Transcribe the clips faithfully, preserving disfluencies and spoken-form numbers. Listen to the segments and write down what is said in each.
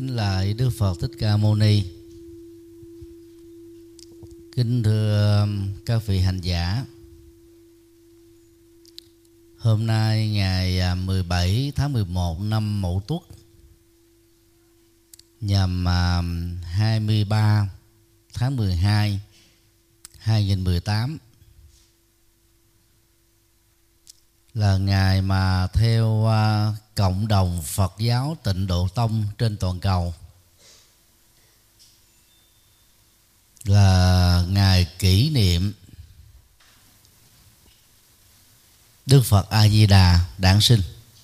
Kính lạy Đức Phật Thích Ca Mâu Ni. Kính thưa các vị hành giả, hôm nay ngày mười bảy tháng mười một năm Mậu Tuất, nhằm hai mươi ba tháng mười hai hai nghìn mười tám, là ngày mà theo cộng đồng Phật giáo Tịnh Độ Tông trên toàn cầu là ngày kỷ niệm Đức Phật A Di Đà đản sinh.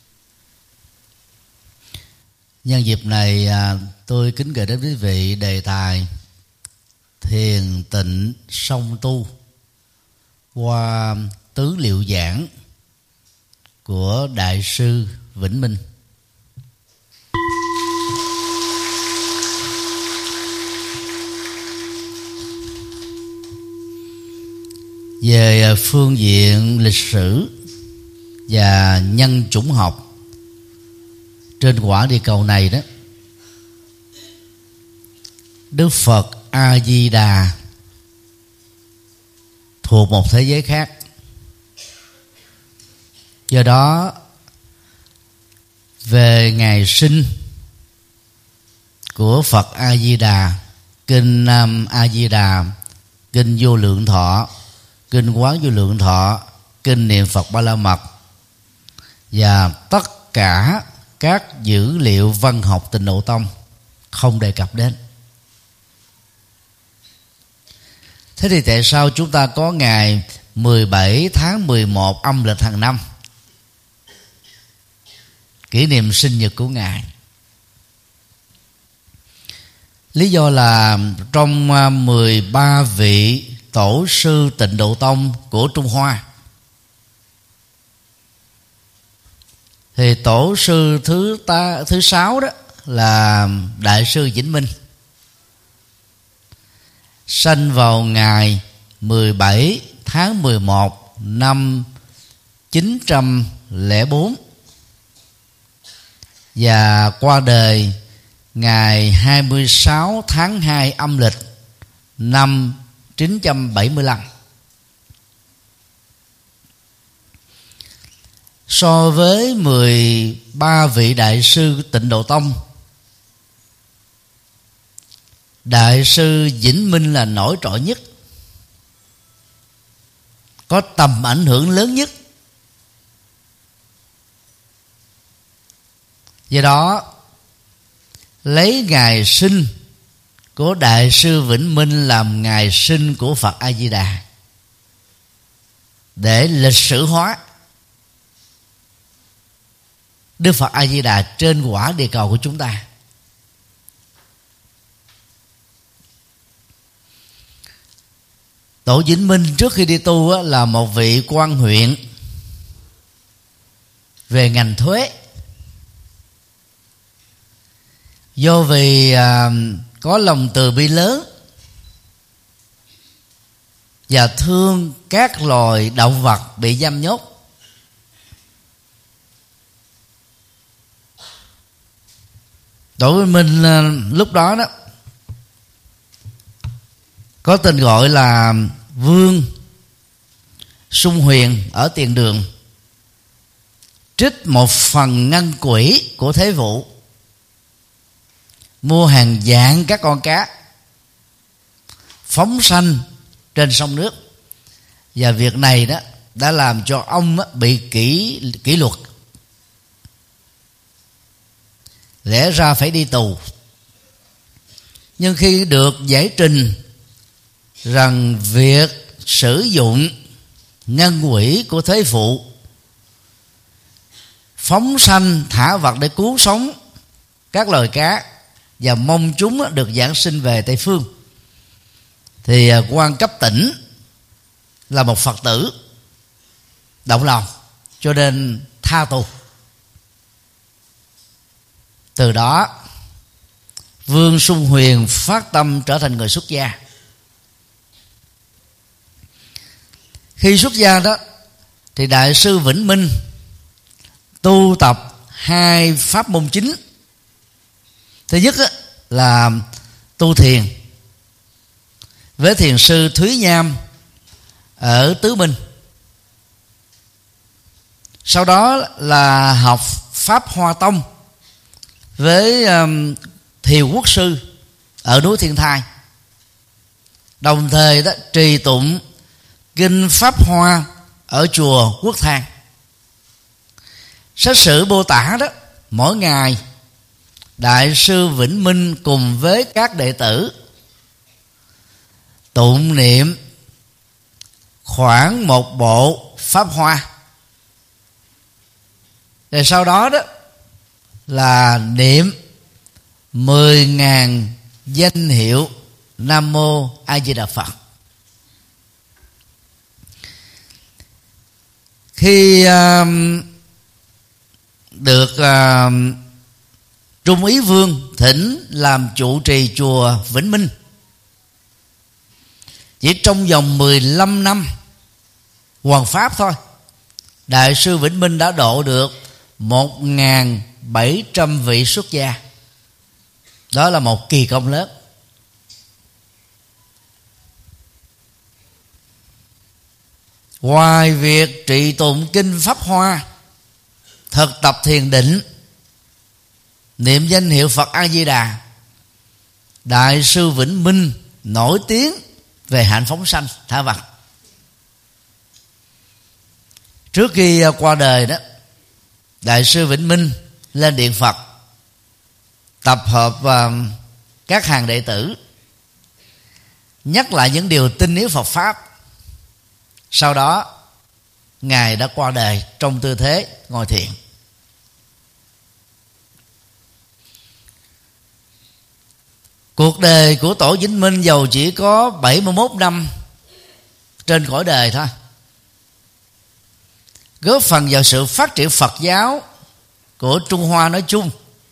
Nhân dịp này tôi kính gửi đến quý vị đề tài thiền tịnh song tu qua tứ liệu giảng của Đại sư Vĩnh Minh. Về phương diện lịch sử và nhân chủng học trên quả địa cầu này đó, Đức Phật A Di Đà thuộc một thế giới khác. Do đó về ngày sinh của Phật A Di Đà, kinh Nam A Di Đà, kinh Vô Lượng Thọ, kinh Quán Vô Lượng Thọ, kinh Niệm Phật Ba La Mật và tất cả các dữ liệu văn học Tịnh Độ Tông không đề cập đến. Thế thì tại sao chúng ta có ngày mười bảy tháng mười một âm lịch hàng năm, kỷ niệm sinh nhật của Ngài? Lý do là trong mười ba vị tổ sư Tịnh Độ Tông của Trung Hoa, thì tổ sư thứ ta, thứ sáu đó là Đại sư Vĩnh Minh, sanh vào ngày mười bảy tháng mười một năm chín trăm lẻ bốn và qua đời ngày hai mươi sáu tháng hai âm lịch năm chín trăm bảy mươi lăm. So với mười ba vị đại sư Tịnh Độ Tông, Đại sư Vĩnh Minh là nổi trội nhất, có tầm ảnh hưởng lớn nhất. Do đó lấy ngày sinh của Đại sư Vĩnh Minh làm ngày sinh của Phật A Di Đà để lịch sử hóa Đức Phật A Di Đà trên quả địa cầu của chúng ta. Tổ Vĩnh Minh trước khi đi tu là một vị quan huyện về ngành thuế. Do vì à, có lòng từ bi lớn và thương các loài động vật bị giam nhốt, Tổ Vĩnh Minh à, lúc đó đó có tên gọi là Vương Sung Huyền ở Tiền Đường, trích một phần ngân quỹ của thế vụ, mua hàng vạn các con cá phóng sanh trên sông nước. Và việc này đó đã làm cho ông bị kỷ kỷ luật, lẽ ra phải đi tù. Nhưng khi được giải trình rằng việc sử dụng ngân quỹ của thế phụ phóng sanh thả vật để cứu sống các loài cá và mong chúng được giảng sinh về Tây Phương, thì quan cấp tỉnh là một Phật tử động lòng, cho nên tha tù. Từ đó Vương Sung Huyền phát tâm trở thành người xuất gia. Khi xuất gia đó thì Đại sư Vĩnh Minh tu tập hai pháp môn chính Thứ nhất là tu thiền với thiền sư Thúy Nham ở Tứ Minh. Sau đó là học Pháp Hoa Tông với um, Thiều Quốc Sư ở núi Thiên Thai. Đồng thời đó trì tụng kinh Pháp Hoa ở chùa Quốc Thang. Sách sử mô tả đó, mỗi ngày Đại sư Vĩnh Minh cùng với các đệ tử tụng niệm khoảng một bộ Pháp Hoa. Rồi sau đó đó là niệm mười ngàn danh hiệu Nam Mô A Di Đà Phật. Khi uh, được uh, Trung Ý Vương thỉnh làm trụ trì chùa Vĩnh Minh, chỉ trong vòng mười lăm năm hoằng pháp thôi, Đại sư Vĩnh Minh đã độ được một nghìn bảy trăm vị xuất gia. Đó là một kỳ công lớn. Ngoài việc trì tụng kinh Pháp Hoa, thực tập thiền định, niệm danh hiệu Phật A Di Đà, Đại sư Vĩnh Minh nổi tiếng về hạnh phóng sanh thả vật. Trước khi qua đời đó, Đại sư Vĩnh Minh lên điện Phật, tập hợp uh, các hàng đệ tử, nhắc lại những điều tinh yếu Phật Pháp. Sau đó Ngài đã qua đời trong tư thế ngồi thiền. Cuộc đời của Tổ Vĩnh Minh dầu chỉ có bảy mươi mốt năm trên cõi đời thôi, góp phần vào sự phát triển Phật giáo của Trung Hoa nói chung,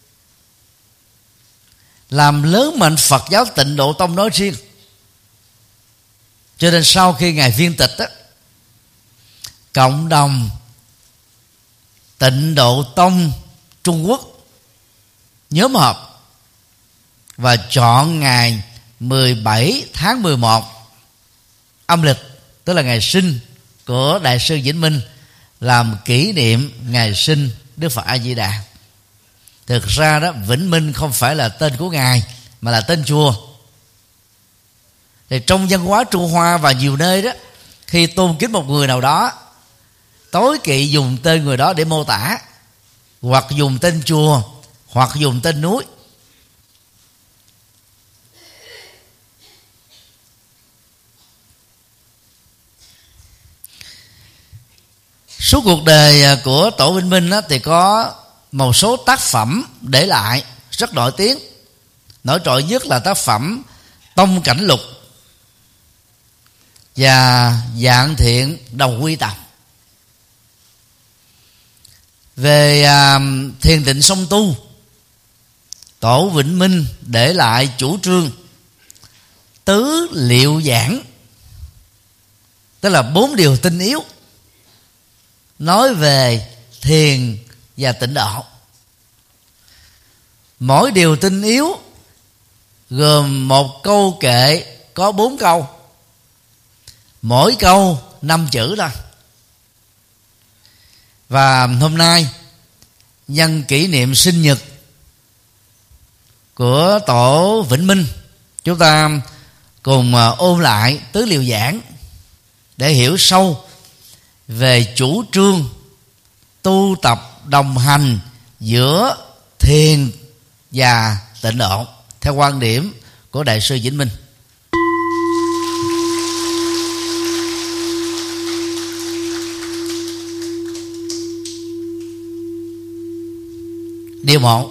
làm lớn mạnh Phật giáo Tịnh Độ Tông nói riêng. Cho nên sau khi Ngài viên tịch á, cộng đồng Tịnh Độ Tông Trung Quốc nhóm họp và chọn ngày mười bảy tháng mười một âm lịch, tức là ngày sinh của Đại sư Vĩnh Minh, làm kỷ niệm ngày sinh Đức Phật A Di Đà. Thực ra đó, Vĩnh Minh không phải là tên của Ngài mà là tên chùa. Thì trong văn hóa Trung Hoa và nhiều nơi đó, khi tôn kính một người nào đó, tối kỵ dùng tên người đó để mô tả, hoặc dùng tên chùa, hoặc dùng tên núi. Suốt cuộc đời của Tổ Vĩnh Minh đó, thì có một số tác phẩm để lại rất nổi tiếng. Nổi trội nhất là tác phẩm Tông Cảnh Lục và Dạng Thiện Đồng Quy Tập. Về à, thiền định song tu, Tổ Vĩnh Minh để lại chủ trương tứ liệu giảng, tức là bốn điều tinh yếu nói về thiền và tịnh độ. Mỗi điều tinh yếu gồm một câu kệ có bốn câu, mỗi câu năm chữ thôi. Và hôm nay nhân kỷ niệm sinh nhật của Tổ Vĩnh Minh, chúng ta cùng ôn lại tứ liệu giảng để hiểu sâu về chủ trương tu tập đồng hành giữa thiền và tịnh độ theo quan điểm của Đại sư Vĩnh Minh. Điều một,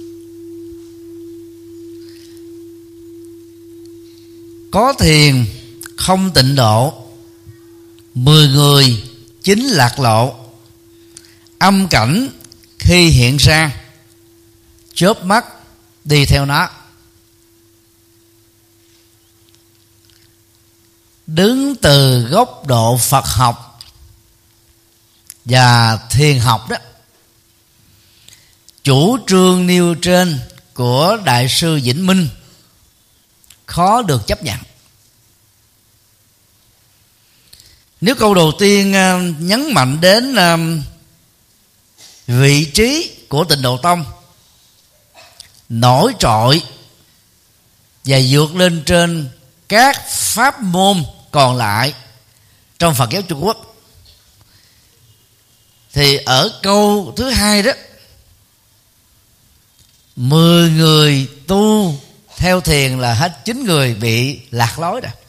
có thiền không tịnh độ, mười người chính lạc lộ. Âm cảnh khi hiện ra, chớp mắt đi theo nó. Đứng từ góc độ Phật học và thiền học đó, chủ trương nêu trên của Đại sư Vĩnh Minh khó được chấp nhận. Nếu câu đầu tiên nhấn mạnh đến vị trí của Tịnh Độ Tông nổi trội và vượt lên trên các pháp môn còn lại trong Phật giáo Trung Quốc, thì ở câu thứ hai đó, mười người tu theo thiền là hết chín người bị lạc lối rồi.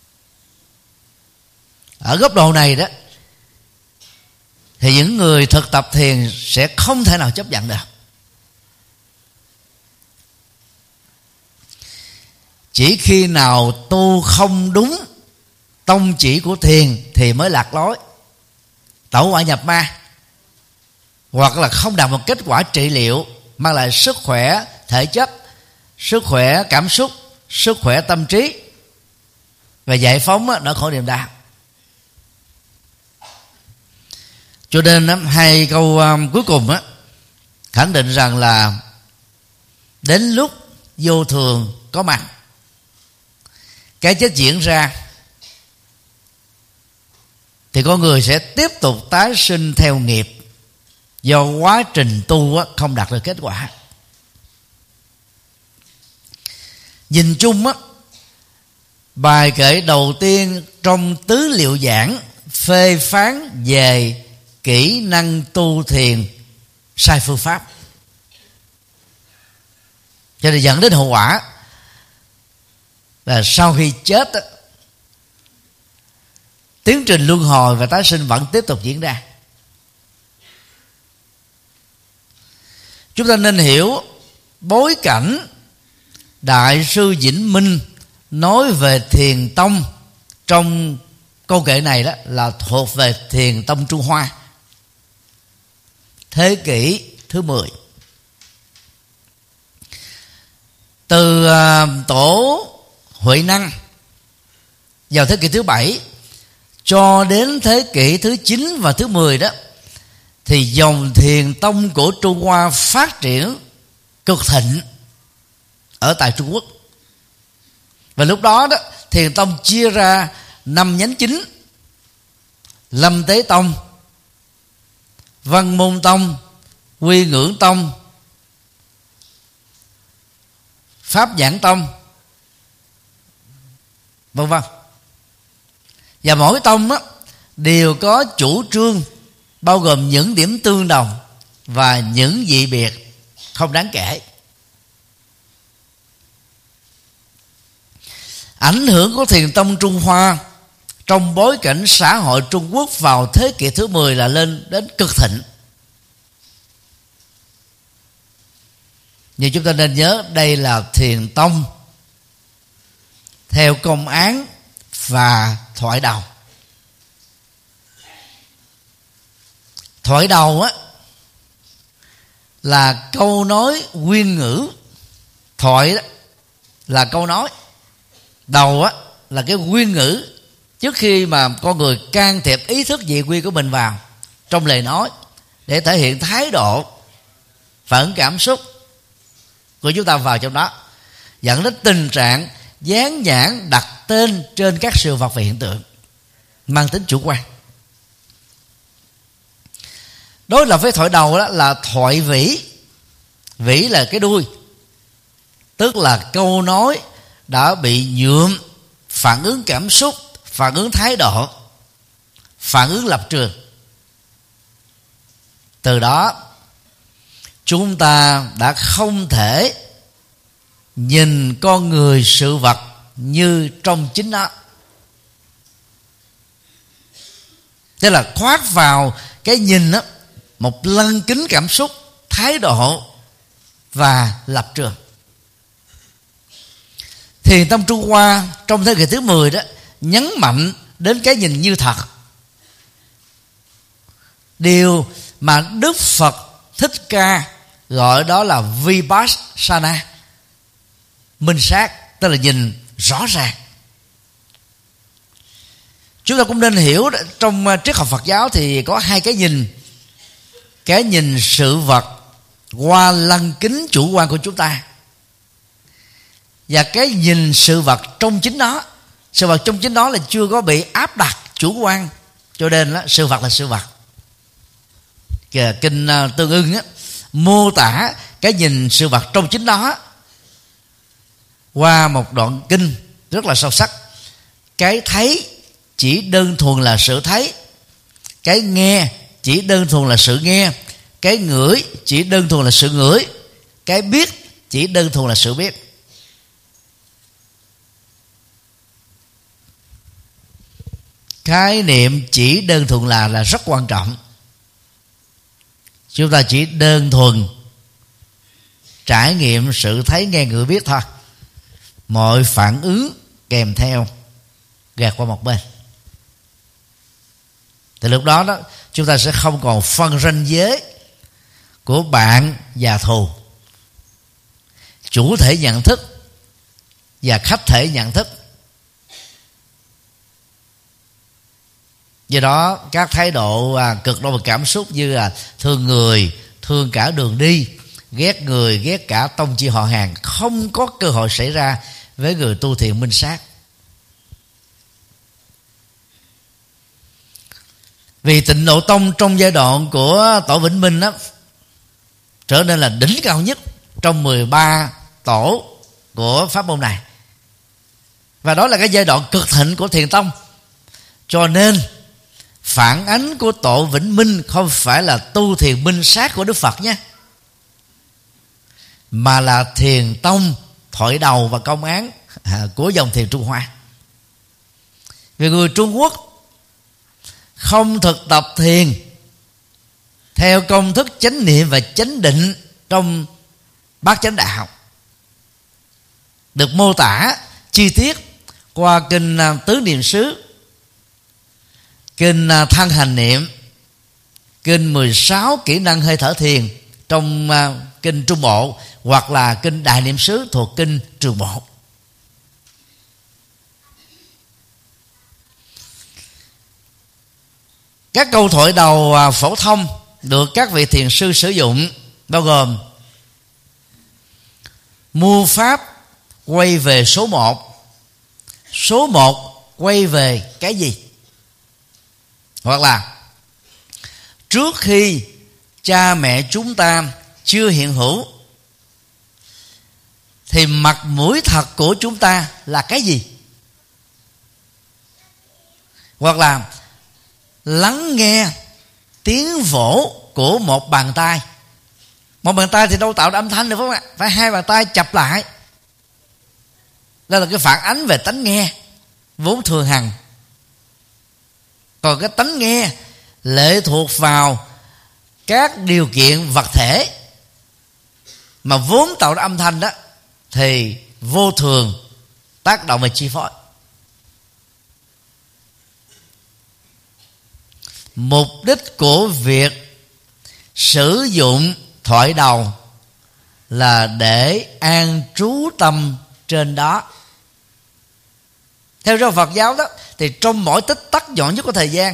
Ở góc độ này đó thì những người thực tập thiền sẽ không thể nào chấp nhận được. Chỉ khi nào tu không đúng tông chỉ của thiền thì mới lạc lối, tẩu hỏa nhập ma, hoặc là không đạt một kết quả trị liệu mang lại sức khỏe thể chất, sức khỏe cảm xúc, sức khỏe tâm trí và giải phóng nỗi khổ niềm đau. Cho nên hai câu um, cuối cùng á, khẳng định rằng là đến lúc vô thường có mặt, cái chết diễn ra, thì con người sẽ tiếp tục tái sinh theo nghiệp, do quá trình tu á, không đạt được kết quả. Nhìn chung á, bài kệ đầu tiên trong tứ liệu giảng phê phán về kỹ năng tu thiền sai phương pháp, cho nên dẫn đến hậu quả là sau khi chết á, tiến trình luân hồi và tái sinh vẫn tiếp tục diễn ra. Chúng ta nên hiểu bối cảnh Đại sư Vĩnh Minh nói về thiền tông trong câu kệ này đó là thuộc về thiền tông Trung Hoa, thế kỷ thứ mười. Từ uh, tổ Huệ Năng vào thế kỷ thứ bảy cho đến thế kỷ thứ chín và thứ mười đó, thì dòng thiền tông của Trung Hoa phát triển cực thịnh ở tại Trung Quốc. Và lúc đó đó, thiền tông chia ra năm nhánh chính: Lâm Tế Tông, Văn Môn Tông, Quy Ngưỡng Tông, Pháp Giảng Tông, vân vân. Và mỗi tông á, đều có chủ trương bao gồm những điểm tương đồng và những dị biệt không đáng kể. Ảnh hưởng của thiền tông Trung Hoa trong bối cảnh xã hội Trung Quốc vào thế kỷ thứ mười là lên đến cực thịnh. Nhưng chúng ta nên nhớ đây là thiền tông theo công án và thoại đầu. Thoại đầu á là câu nói nguyên ngữ, thoại đó là câu nói, đầu á là cái nguyên ngữ trước khi mà con người can thiệp ý thức dị quy của mình vào trong lời nói để thể hiện thái độ, phản ứng cảm xúc của chúng ta vào trong đó, dẫn đến tình trạng dán nhãn đặt tên trên các sự vật và hiện tượng mang tính chủ quan. Đối lập với thoại đầu đó là thoại vĩ. Vĩ là cái đuôi, tức là câu nói đã bị nhuộm phản ứng cảm xúc, phản ứng thái độ, phản ứng lập trường. Từ đó chúng ta đã không thể nhìn con người sự vật như trong chính nó, tức là khoác vào cái nhìn đó một lăng kính cảm xúc, thái độ và lập trường. Thiền tông Trung Hoa trong thế kỷ thứ mười đó nhấn mạnh đến cái nhìn như thật, điều mà Đức Phật Thích Ca gọi đó là Vipassana, minh sát, tức là nhìn rõ ràng. Chúng ta cũng nên hiểu trong triết học Phật giáo thì có hai cái nhìn: cái nhìn sự vật qua lăng kính chủ quan của chúng ta, và cái nhìn sự vật trong chính nó. Sự vật trong chính nó là chưa có bị áp đặt chủ quan, cho nên đó, sự vật là sự vật. Kìa, kinh uh, Tương Ưng á, mô tả cái nhìn sự vật trong chính nó qua một đoạn kinh rất là sâu sắc. Cái thấy chỉ đơn thuần là sự thấy, cái nghe chỉ đơn thuần là sự nghe, cái ngửi chỉ đơn thuần là sự ngửi, cái biết chỉ đơn thuần là sự biết. Khái niệm chỉ đơn thuần là là rất quan trọng. Chúng ta chỉ đơn thuần trải nghiệm sự thấy nghe ngửi biết thôi, mọi phản ứng kèm theo gạt qua một bên. Thì lúc đó đó chúng ta sẽ không còn phân ranh giới của bạn và thù, chủ thể nhận thức và khách thể nhận thức. Do đó các thái độ à, cực đoan về cảm xúc như là thương người, thương cả đường đi, ghét người, ghét cả tông chi họ hàng không có cơ hội xảy ra với người tu thiền minh sát. Vì Tịnh Độ Tông trong giai đoạn của Tổ Vĩnh Minh đó, trở nên là đỉnh cao nhất trong mười ba tổ của pháp môn này, và đó là cái giai đoạn cực thịnh của Thiền Tông. Cho nên phản ánh của Tổ Vĩnh Minh không phải là tu thiền minh sát của Đức Phật nhé, mà là Thiền Tông thoại đầu và công án của dòng thiền Trung Hoa. Vì người Trung Quốc không thực tập thiền theo công thức chánh niệm và chánh định trong bát chánh đạo, được mô tả chi tiết qua kinh Tứ Niệm xứ, kinh Thân Hành Niệm, kinh mười sáu kỹ năng hơi thở thiền trong kinh Trung Bộ, hoặc là kinh Đại Niệm xứ thuộc kinh Trường Bộ. Các câu thoại đầu phổ thông được các vị thiền sư sử dụng bao gồm: mưu pháp quay về số một, số một quay về cái gì? Hoặc là trước khi cha mẹ chúng ta chưa hiện hữu thì mặt mũi thật của chúng ta là cái gì? Hoặc là lắng nghe tiếng vỗ của một bàn tay. Một bàn tay thì đâu tạo ra âm thanh được, phải không ạ? Phải hai bàn tay chập lại. Đó là cái phản ánh về tánh nghe vốn thường hằng. Còn cái tánh nghe lệ thuộc vào các điều kiện vật thể mà vốn tạo ra âm thanh đó, thì vô thường tác động và chi phối. Mục đích của việc sử dụng thoại đầu là để an trú tâm trên đó. Theo giáo Phật giáo đó, thì trong mỗi tích tắc nhỏ nhất của thời gian,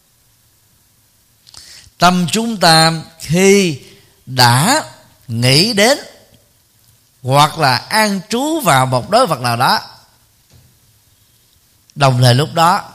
tâm chúng ta khi đã nghĩ đến hoặc là an trú vào một đối vật nào đó, đồng thời lúc đó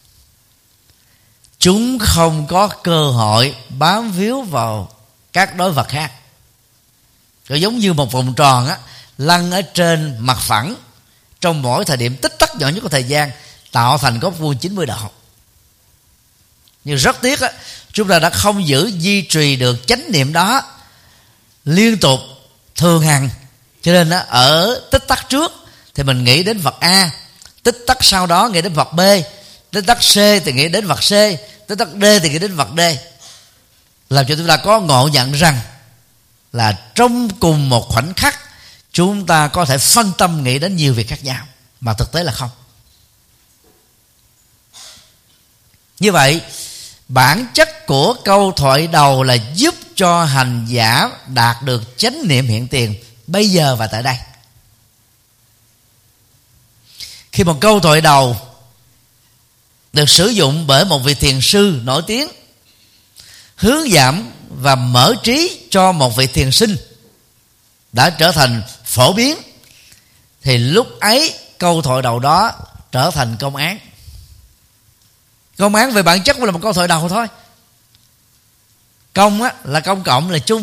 chúng không có cơ hội bám víu vào các đối vật khác. Rồi giống như một vòng tròn á, lăn ở trên mặt phẳng trong mỗi thời điểm tích tắc nhỏ nhất của thời gian, tạo thành góc vuông chín mươi độ. Nhưng rất tiếc á, chúng ta đã không giữ duy trì được chánh niệm đó liên tục thường hằng. Cho nên á, ở tích tắc trước thì mình nghĩ đến vật A, tích tắc sau đó nghĩ đến vật B, tích tắc C thì nghĩ đến vật C, tích tắc D thì nghĩ đến vật D, làm cho chúng ta có ngộ nhận rằng là trong cùng một khoảnh khắc chúng ta có thể phân tâm nghĩ đến nhiều việc khác nhau, mà thực tế là không. Như vậy, bản chất của câu thoại đầu là giúp cho hành giả đạt được chánh niệm hiện tiền bây giờ và tại đây. Khi một câu thoại đầu được sử dụng bởi một vị thiền sư nổi tiếng, hướng dẫn và mở trí cho một vị thiền sinh, đã trở thành phổ biến thì lúc ấy câu thoại đầu đó trở thành công án. Công án về bản chất cũng là một câu thoại đầu thôi. Công á, là công cộng, là chung.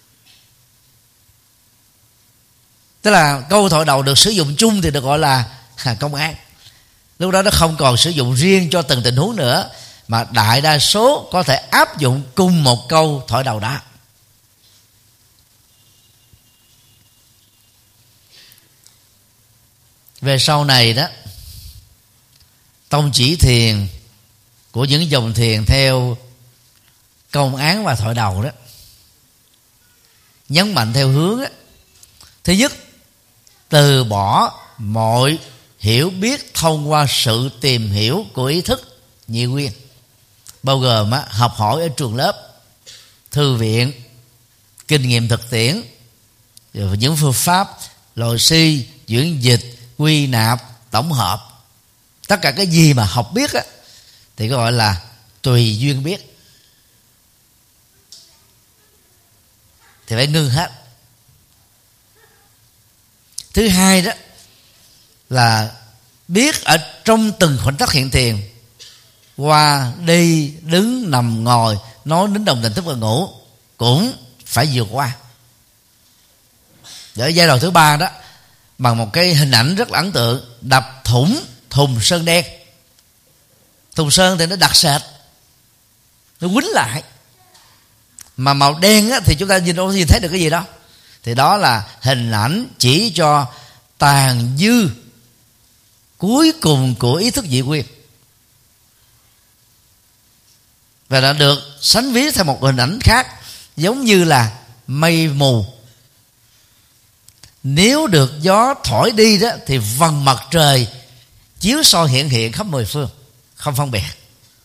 Tức là câu thoại đầu được sử dụng chung thì được gọi là công án. Lúc đó nó không còn sử dụng riêng cho từng tình huống nữa, mà đại đa số có thể áp dụng cùng một câu thoại đầu đó. Về sau này đó, tông chỉ thiền của những dòng thiền theo công án và thoại đầu đó nhấn mạnh theo hướng đó. Thứ nhất, từ bỏ mọi hiểu biết thông qua sự tìm hiểu của ý thức nhị nguyên, bao gồm á, học hỏi ở trường lớp, thư viện, kinh nghiệm thực tiễn, rồi những phương pháp lòi si, chuyển dịch, quy nạp, tổng hợp. Tất cả cái gì mà học biết á, thì gọi là tùy duyên biết, thì phải ngưng hết. Thứ hai đó là biết ở trong từng khoảnh khắc hiện tiền, qua đi, đứng, nằm, ngồi, nói đến đồng tình thức và ngủ, cũng phải vượt qua. Ở giai đoạn thứ ba đó, bằng một cái hình ảnh rất là ấn tượng, đập thủng thùng sơn đen. Thùng sơn thì nó đặc sệt, nó quýnh lại, mà màu đen á, thì chúng ta nhìn đâu có nhìn thấy được cái gì đâu. Thì đó là hình ảnh chỉ cho tàn dư cuối cùng của ý thức dị nguyên, và đã được sánh ví theo một hình ảnh khác, giống như là mây mù. Nếu được gió thổi đi đó, thì vầng mặt trời chiếu soi hiện hiện khắp mười phương, không phân biệt.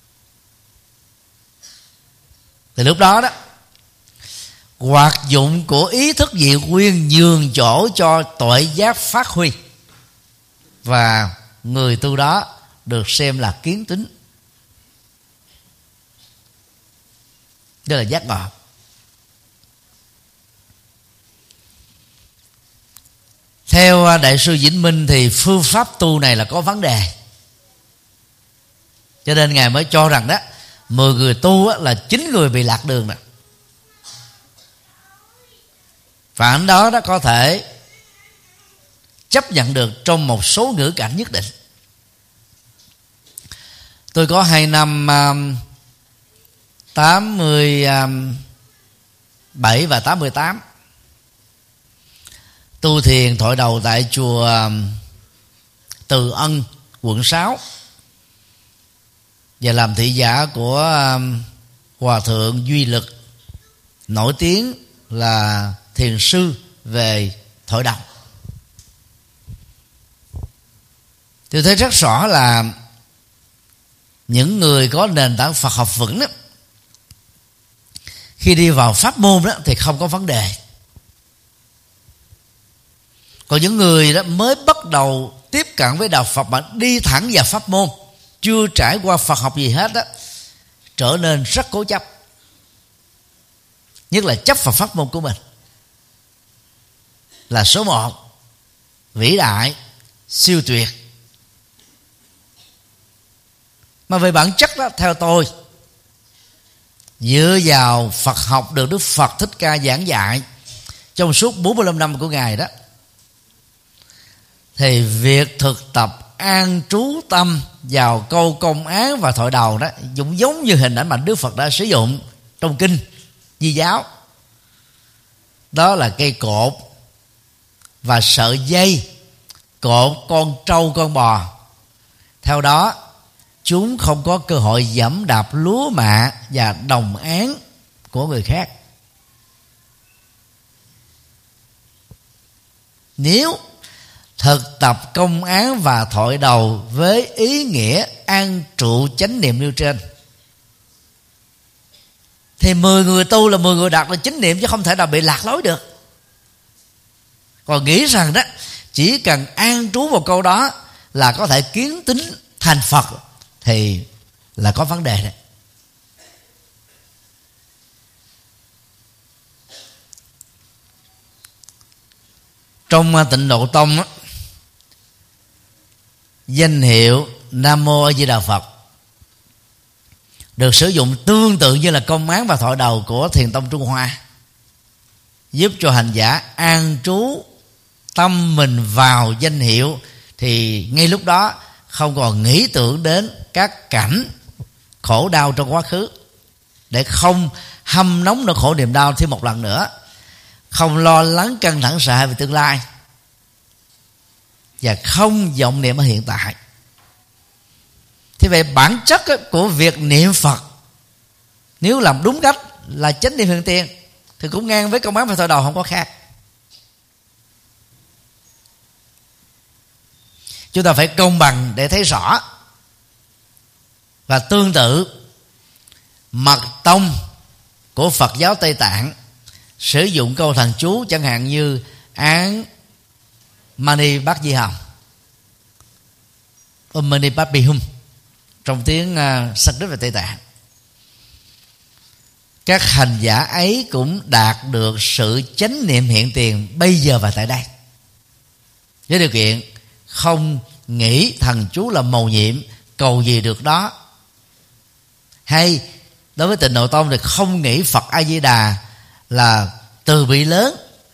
Thì lúc đó đó, hoạt dụng của ý thức dị nguyên nhường chỗ cho tuệ giác phát huy, và người tu đó được xem là kiến tín, đó là giác ngộ. Theo Đại sư Vĩnh Minh thì phương pháp tu này là có vấn đề, cho nên Ngài mới cho rằng đó, mười người tu là chín người bị lạc đường nè. Phản đó đó có thể chấp nhận được trong một số ngữ cảnh nhất định. Tôi có hai năm um, tám mươi bảy và tám mươi tám tu thiền thoại đầu tại chùa um, Từ Ân, quận sáu, và làm thị giả của um, Hòa thượng Duy Lực, nổi tiếng là thiền sư về thoại đầu. Tôi thấy rất rõ là những người có nền tảng Phật học vững đó, khi đi vào pháp môn đó thì không có vấn đề. Còn những người đó mới bắt đầu tiếp cận với đạo Phật mà đi thẳng vào pháp môn, chưa trải qua Phật học gì hết đó, trở nên rất cố chấp, nhất là chấp vào pháp môn của mình là số một, vĩ đại, siêu tuyệt. Mà về bản chất đó, theo tôi, dựa vào Phật học được Đức Phật Thích Ca giảng dạy trong suốt bốn mươi lăm năm của Ngài đó, thì việc thực tập an trú tâm vào câu công án và thoại đầu đó cũng giống như hình ảnh mà Đức Phật đã sử dụng trong kinh Di giáo. Đó là cây cột và sợi dây cột con trâu con bò. Theo đó, chúng không có cơ hội giẫm đạp lúa mạ và đồng án của người khác. Nếu thực tập công án và thoại đầu với ý nghĩa an trụ chánh niệm nêu trên, thì mười người tu là mười người đạt được chánh niệm, chứ không thể nào bị lạc lối được. Còn nghĩ rằng đó chỉ cần an trú vào câu đó là có thể kiến tín thành Phật thì là có vấn đề đấy. Trong Tịnh Độ Tông á, danh hiệu Nam Mô A Di Đà Phật được sử dụng tương tự như là công án và thoại đầu của Thiền tông Trung Hoa, giúp cho hành giả an trú tâm mình vào danh hiệu, thì ngay lúc đó không còn nghĩ tưởng đến các cảnh khổ đau trong quá khứ, để không hâm nóng nỗi khổ niềm đau thêm một lần nữa, không lo lắng căng thẳng sợ hãi về tương lai, và không vọng niệm ở hiện tại. Thì vậy bản chất của việc niệm Phật nếu làm đúng cách là chánh niệm hiện tiền, thì cũng ngang với công án và thoại đầu, không có khác. Chúng ta phải công bằng để thấy rõ. Và tương tự, mật tông của Phật giáo Tây Tạng sử dụng câu thần chú chẳng hạn như án Mani Padme Hum, Om Mani Padme Hum trong tiếng uh, Sanskrit và Tây Tạng. Các hành giả ấy cũng đạt được sự chánh niệm hiện tiền bây giờ và tại đây, với điều kiện không nghĩ thần chú là mầu nhiệm, cầu gì được đó. Hay đối với Tịnh Độ Tông thì không nghĩ Phật A Di Đà là từ bi lớn,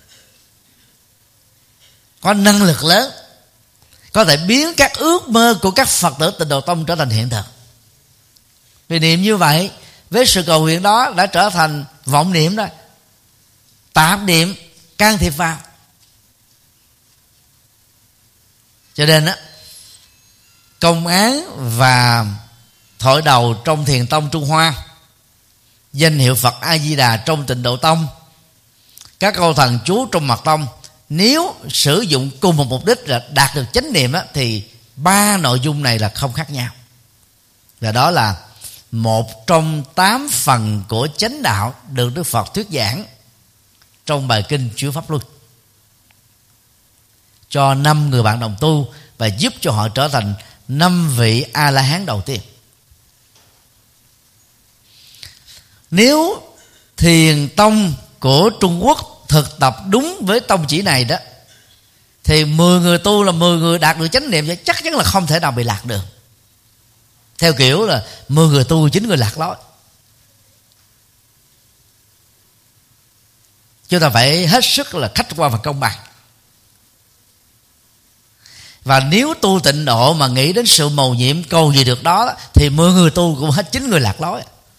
có năng lực lớn, có thể biến các ước mơ của các Phật tử Tịnh Độ Tông trở thành hiện thực. Vì niệm như vậy với sự cầu nguyện đó đã trở thành vọng niệm đó, tạp niệm can thiệp vào. Cho nên á, công án và thoại đầu trong Thiền tông Trung Hoa, danh hiệu Phật A Di Đà trong Tịnh Độ Tông, các câu thần chú trong Mật tông, nếu sử dụng cùng một mục đích là đạt được chánh niệm á, thì ba nội dung này là không khác nhau. Và đó là một trong tám phần của chánh đạo được Đức Phật thuyết giảng trong bài kinh Chuyển Pháp Luân cho năm người bạn đồng tu, và giúp cho họ trở thành năm vị A-la-hán đầu tiên. Nếu Thiền tông của Trung Quốc thực tập đúng với tông chỉ này đó, thì mười người tu là mười người đạt được chánh niệm, chắc chắn là không thể nào bị lạc được. Theo kiểu là mười người tu chín người lạc lối. Chúng ta phải hết sức là khách quan và công bằng. Và nếu tu tịnh độ mà nghĩ đến sự mầu nhiệm cầu gì được đó, thì mười người tu cũng hết chín người lạc lối.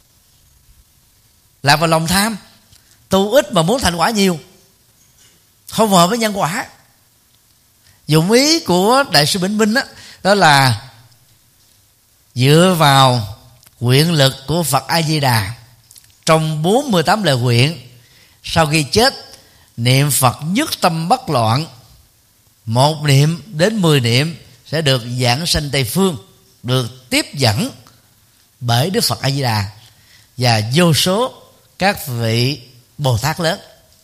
Lạc vào lòng tham, tu ít mà muốn thành quả nhiều, không hợp với nhân quả. Dụng ý của Đại sư Bỉnh Minh đó, đó là dựa vào nguyện lực của Phật A Di Đà trong bốn mươi tám lời nguyện, sau khi chết niệm Phật nhất tâm bất loạn, một niệm đến mười niệm sẽ được giảng sanh Tây Phương, được tiếp dẫn bởi Đức Phật A Di Đà và vô số các vị Bồ Tát lớn.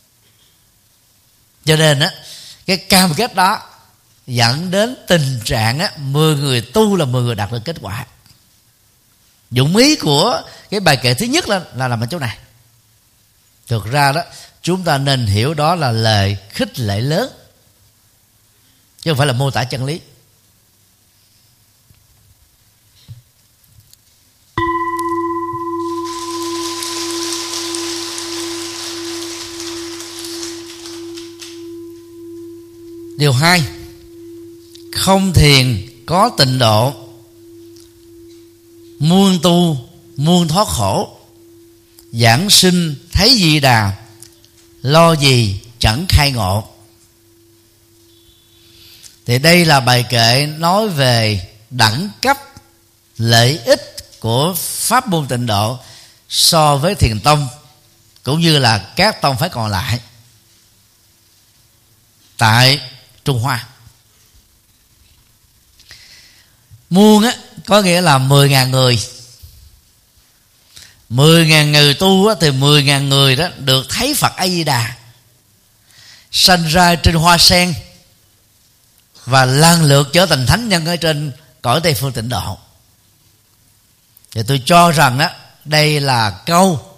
Cho nên á, cái cam kết đó dẫn đến tình trạng á, mười người tu là mười người đạt được kết quả. Dụng ý của cái bài kệ thứ nhất là, là làm ở chỗ này. Thực ra đó, chúng ta nên hiểu đó là lời khích lệ lớn, chứ không phải là mô tả chân lý. Điều hai, không thiền có tịnh độ, muôn tu muôn thoát khổ, giảng sinh thấy Di Đà, lo gì chẳng khai ngộ. Thì đây là bài kệ nói về đẳng cấp lợi ích của pháp môn tịnh độ so với Thiền tông cũng như là các tông phái còn lại tại Trung Hoa. Muôn á có nghĩa là mười ngàn người. Mười ngàn người tu á, thì mười ngàn người đó được thấy Phật A Di Đà sanh ra trên hoa sen và lần lượt trở thành thánh nhân ở trên cõi Tây Phương tịnh độ. Thì tôi cho rằng á, đây là câu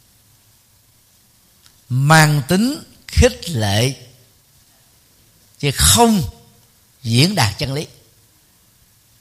mang tính khích lệ chứ không diễn đạt chân lý.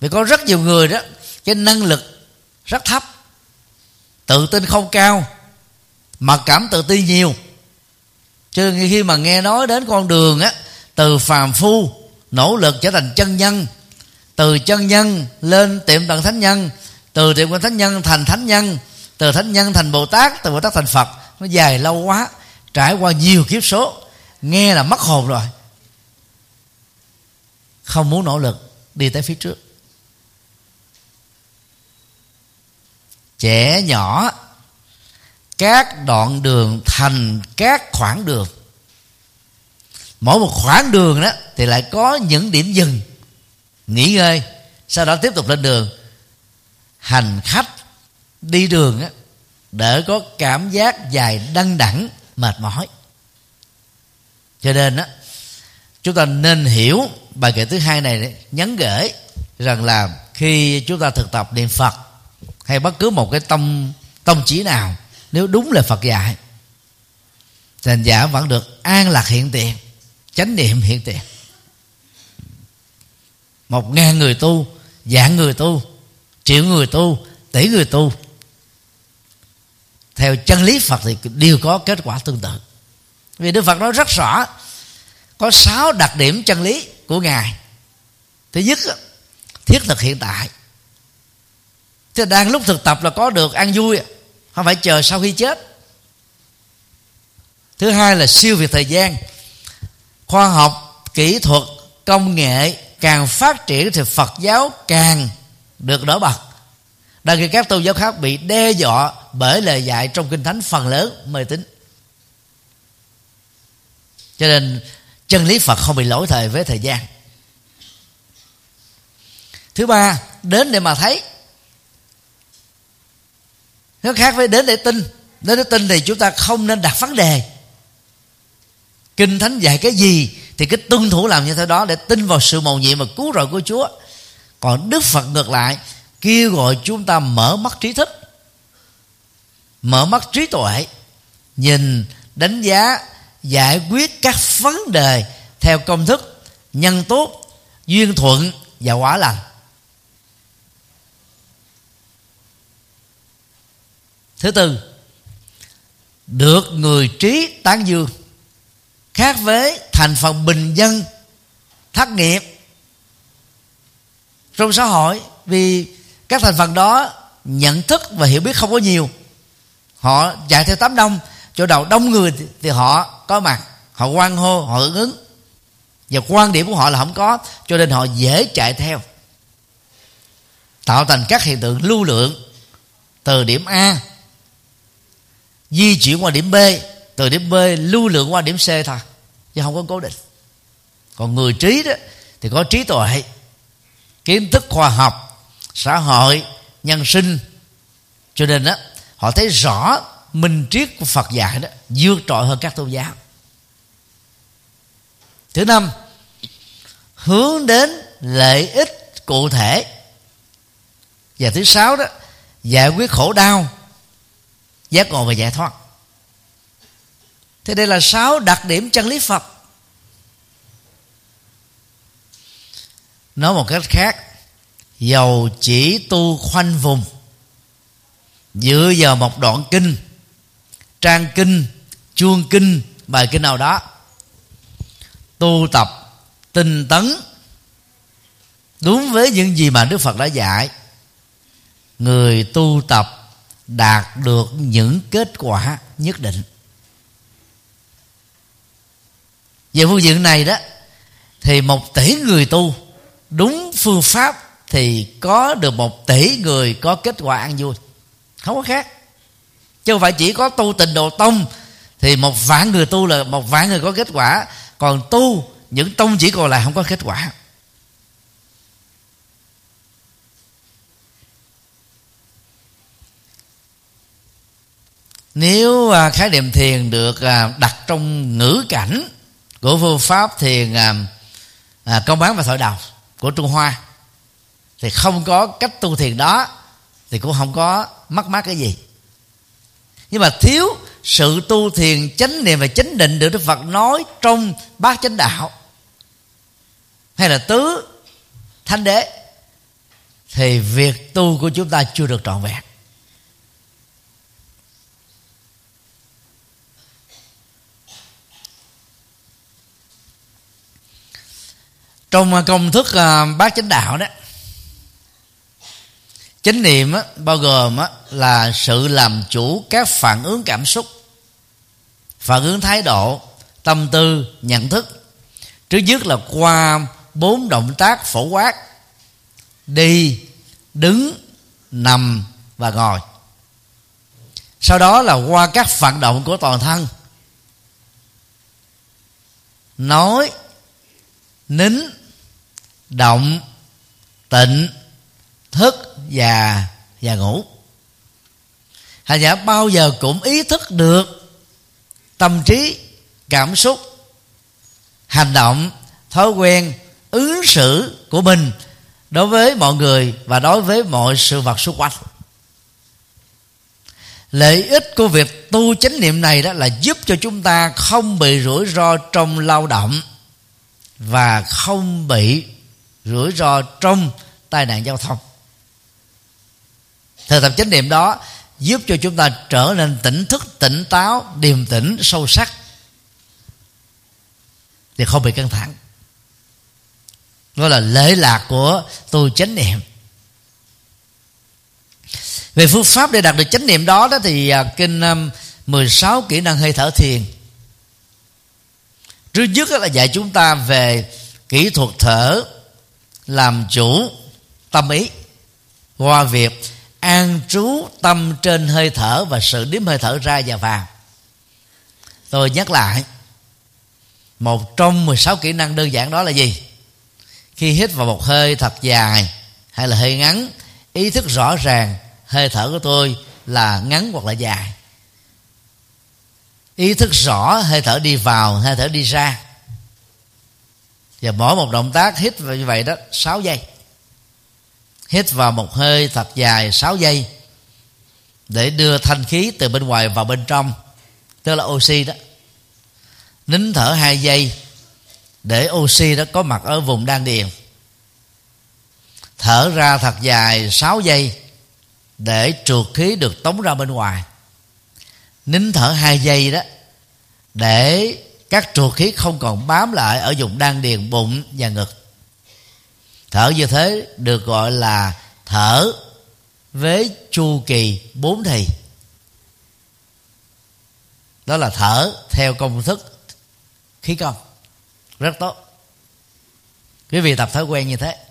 Vì có rất nhiều người đó cái năng lực rất thấp, tự tin không cao, mặc cảm tự ti nhiều, cho nên khi mà nghe nói đến con đường á, từ phàm phu nỗ lực trở thành chân nhân, từ chân nhân lên tiệm cận thánh nhân, từ tiệm cận thánh nhân thành thánh nhân, từ thánh nhân thành Bồ Tát, từ Bồ Tát thành Phật, nó dài lâu quá, trải qua nhiều kiếp số, nghe là mất hồn rồi, không muốn nỗ lực đi tới phía trước. Trẻ nhỏ các đoạn đường thành các khoảng đường, mỗi một khoảng đường đó thì lại có những điểm dừng nghỉ ngơi, sau đó tiếp tục lên đường. Hành khách đi đường á, để có cảm giác dài đăng đẳng mệt mỏi. Cho nên á, chúng ta nên hiểu bài kệ thứ hai này nhấn gửi rằng là khi chúng ta thực tập niệm Phật hay bất cứ một cái tông tông chỉ nào, nếu đúng là Phật dạy, thì hành giả vẫn được an lạc hiện tiền, chánh niệm hiện tiền. Một ngàn người tu, vạn người tu, triệu người tu, tỷ người tu, theo chân lý Phật thì đều có kết quả tương tự. Vì Đức Phật nói rất rõ, có sáu đặc điểm chân lý của Ngài. Thứ nhất, thiết thực hiện tại. Thế đang lúc thực tập là có được ăn vui, không phải chờ sau khi chết. Thứ hai là siêu việt thời gian. Khoa học, kỹ thuật, công nghệ càng phát triển thì Phật giáo càng được nổi bật. Đang khi các tôn giáo khác bị đe dọa bởi lời dạy trong Kinh Thánh phần lớn mê tín. Cho nên chân lý Phật không bị lỗi thời với thời gian. Thứ ba, đến để mà thấy. Nó khác với đến để tin. Đến để tin thì chúng ta không nên đặt vấn đề. Kinh Thánh dạy cái gì thì cứ tuân thủ làm như thế đó, để tin vào sự mầu nhiệm và cứu rỗi của Chúa. Còn Đức Phật ngược lại, kêu gọi chúng ta mở mắt trí thức, mở mắt trí tuệ, nhìn, đánh giá, giải quyết các vấn đề theo công thức nhân tốt, duyên thuận và quả lành. Thứ tư, được người trí tán dương, khác với thành phần bình dân thất nghiệp trong xã hội. Vì các thành phần đó nhận thức và hiểu biết không có nhiều, họ chạy theo đám đông, chỗ đầu đông người thì họ có mặt, họ hoan hô, họ hưởng ứng, và quan điểm của họ là không có, cho nên họ dễ chạy theo, tạo thành các hiện tượng lưu lượng từ điểm A di chuyển qua điểm B, từ điểm B lưu lượng qua điểm C thôi, chứ không có cố định. Còn người trí đó thì có trí tuệ, kiến thức khoa học, xã hội, nhân sinh, cho nên đó họ thấy rõ minh triết của Phật dạy đó vượt trội hơn các tôn giáo. Thứ năm, hướng đến lợi ích cụ thể. Và thứ sáu đó, giải quyết khổ đau, giác ngộ và giải thoát. Thế đây là sáu đặc điểm chân lý Phật. Nói một cách khác, dầu chỉ tu khoanh vùng, dựa vào một đoạn kinh, trang kinh, chuông kinh, bài kinh nào đó, tu tập tinh tấn đúng với những gì mà Đức Phật đã dạy, người tu tập đạt được những kết quả nhất định. Về phương diện này đó, thì một tỷ người tu đúng phương pháp thì có được một tỷ người có kết quả ăn vui, không có khác. Chứ không phải chỉ có tu Tịnh Độ Tông thì một vạn người tu là một vạn người có kết quả, còn tu những tông chỉ còn lại không có kết quả. Nếu khái niệm thiền được đặt trong ngữ cảnh của phương pháp thiền công bán và thoại đầu của Trung Hoa, thì không có cách tu thiền đó thì cũng không có mắc mát cái gì. Nhưng mà thiếu sự tu thiền chánh niệm và chánh định được Đức Phật nói trong bát chánh đạo hay là tứ thánh đế, thì việc tu của chúng ta chưa được trọn vẹn. Trong công thức bát chánh đạo đó, chánh niệm á, bao gồm á, là sự làm chủ các phản ứng cảm xúc, phản ứng thái độ, tâm tư, nhận thức. Trước nhất là qua bốn động tác phổ quát: đi, đứng, nằm và ngồi. Sau đó là qua các hoạt động của toàn thân: nói, nín, động, tịnh, thức và và ngủ. Hành giả bao giờ cũng ý thức được tâm trí, cảm xúc, hành động, thói quen, ứng xử của mình đối với mọi người và đối với mọi sự vật xung quanh. Lợi ích của việc tu chánh niệm này đó là giúp cho chúng ta không bị rủi ro trong lao động và không bị rủi ro trong tai nạn giao thông. Thực tập chánh niệm đó giúp cho chúng ta trở nên tỉnh thức, tỉnh táo, điềm tĩnh, sâu sắc, thì không bị căng thẳng. Đó là lễ lạc của tu chánh niệm. Về phương pháp để đạt được chánh niệm đó, đó thì kinh mười sáu kỹ năng hơi thở thiền trước nhất là dạy chúng ta về kỹ thuật thở, làm chủ tâm ý qua việc an trú tâm trên hơi thở và sự đếm hơi thở ra và vào. Tôi nhắc lại, một trong mười sáu kỹ năng đơn giản đó là gì? Khi hít vào một hơi thật dài hay là hơi ngắn, ý thức rõ ràng hơi thở của tôi là ngắn hoặc là dài. Ý thức rõ hơi thở đi vào, hơi thở đi ra. Và mỗi một động tác hít vào như vậy đó sáu giây. Hít vào một hơi thật dài sáu giây để đưa thanh khí từ bên ngoài vào bên trong, tức là oxy đó. Nín thở hai giây để oxy đó có mặt ở vùng đan điền. Thở ra thật dài sáu giây để trượt khí được tống ra bên ngoài. Nín thở hai giây đó để các trượt khí không còn bám lại ở vùng đan điền, bụng và ngực. Thở như thế được gọi là thở với chu kỳ bốn thì. Đó là thở theo công thức khí công, rất tốt. Quý vị tập thói quen như thế.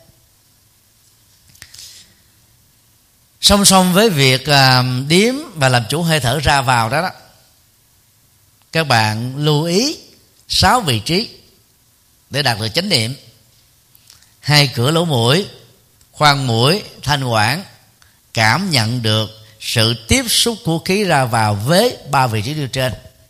Song song với việc điếm và làm chủ hơi thở ra vào đó, đó các bạn lưu ý sáu vị trí để đạt được chánh niệm: hai cửa lỗ mũi, khoang mũi, thanh quản, cảm nhận được sự tiếp xúc của khí ra vào với ba vị trí nêu trên.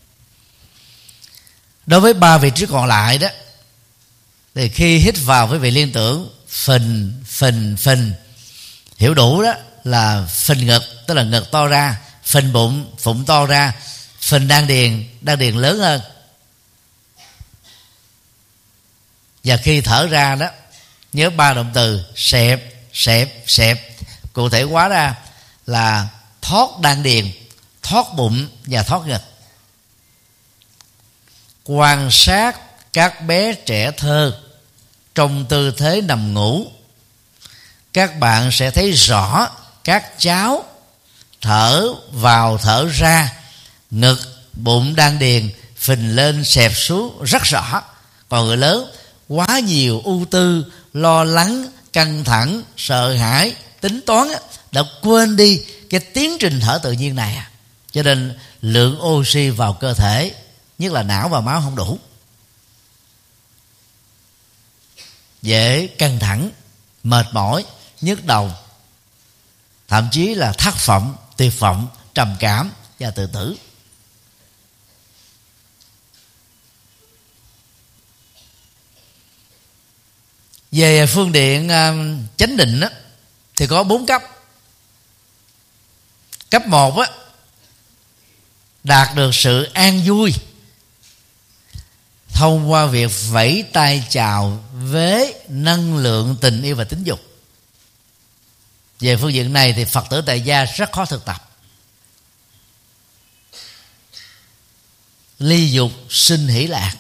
Đối với ba vị trí còn lại đó, thì khi hít vào với vị liên tưởng phình phình phình, hiểu đủ đó là phình ngực, tức là ngực to ra, phình bụng, bụng to ra, phình đan điền, đan điền lớn hơn. Và khi thở ra đó, nhớ ba động từ xẹp, xẹp, xẹp, cụ thể hóa ra là thoát đan điền, thoát bụng và thoát ngực. Quan sát các bé trẻ thơ trong tư thế nằm ngủ, các bạn sẽ thấy rõ các cháu thở vào thở ra, ngực, bụng, đan điền phình lên xẹp xuống rất rõ. Còn người lớn quá nhiều ưu tư, lo lắng, căng thẳng, sợ hãi, tính toán đã quên đi cái tiến trình thở tự nhiên này. Cho nên lượng oxy vào cơ thể, nhất là não và máu không đủ, dễ căng thẳng, mệt mỏi, nhức đầu, thậm chí là thất vọng, tuyệt vọng, trầm cảm và tự tử. Về phương diện uh, chánh định á, thì có bốn cấp. Cấp một á, đạt được sự an vui thông qua việc vẫy tay chào với năng lượng tình yêu và tính dục. Về phương diện này thì Phật tử tại gia rất khó thực tập. Ly dục sinh hỷ lạc.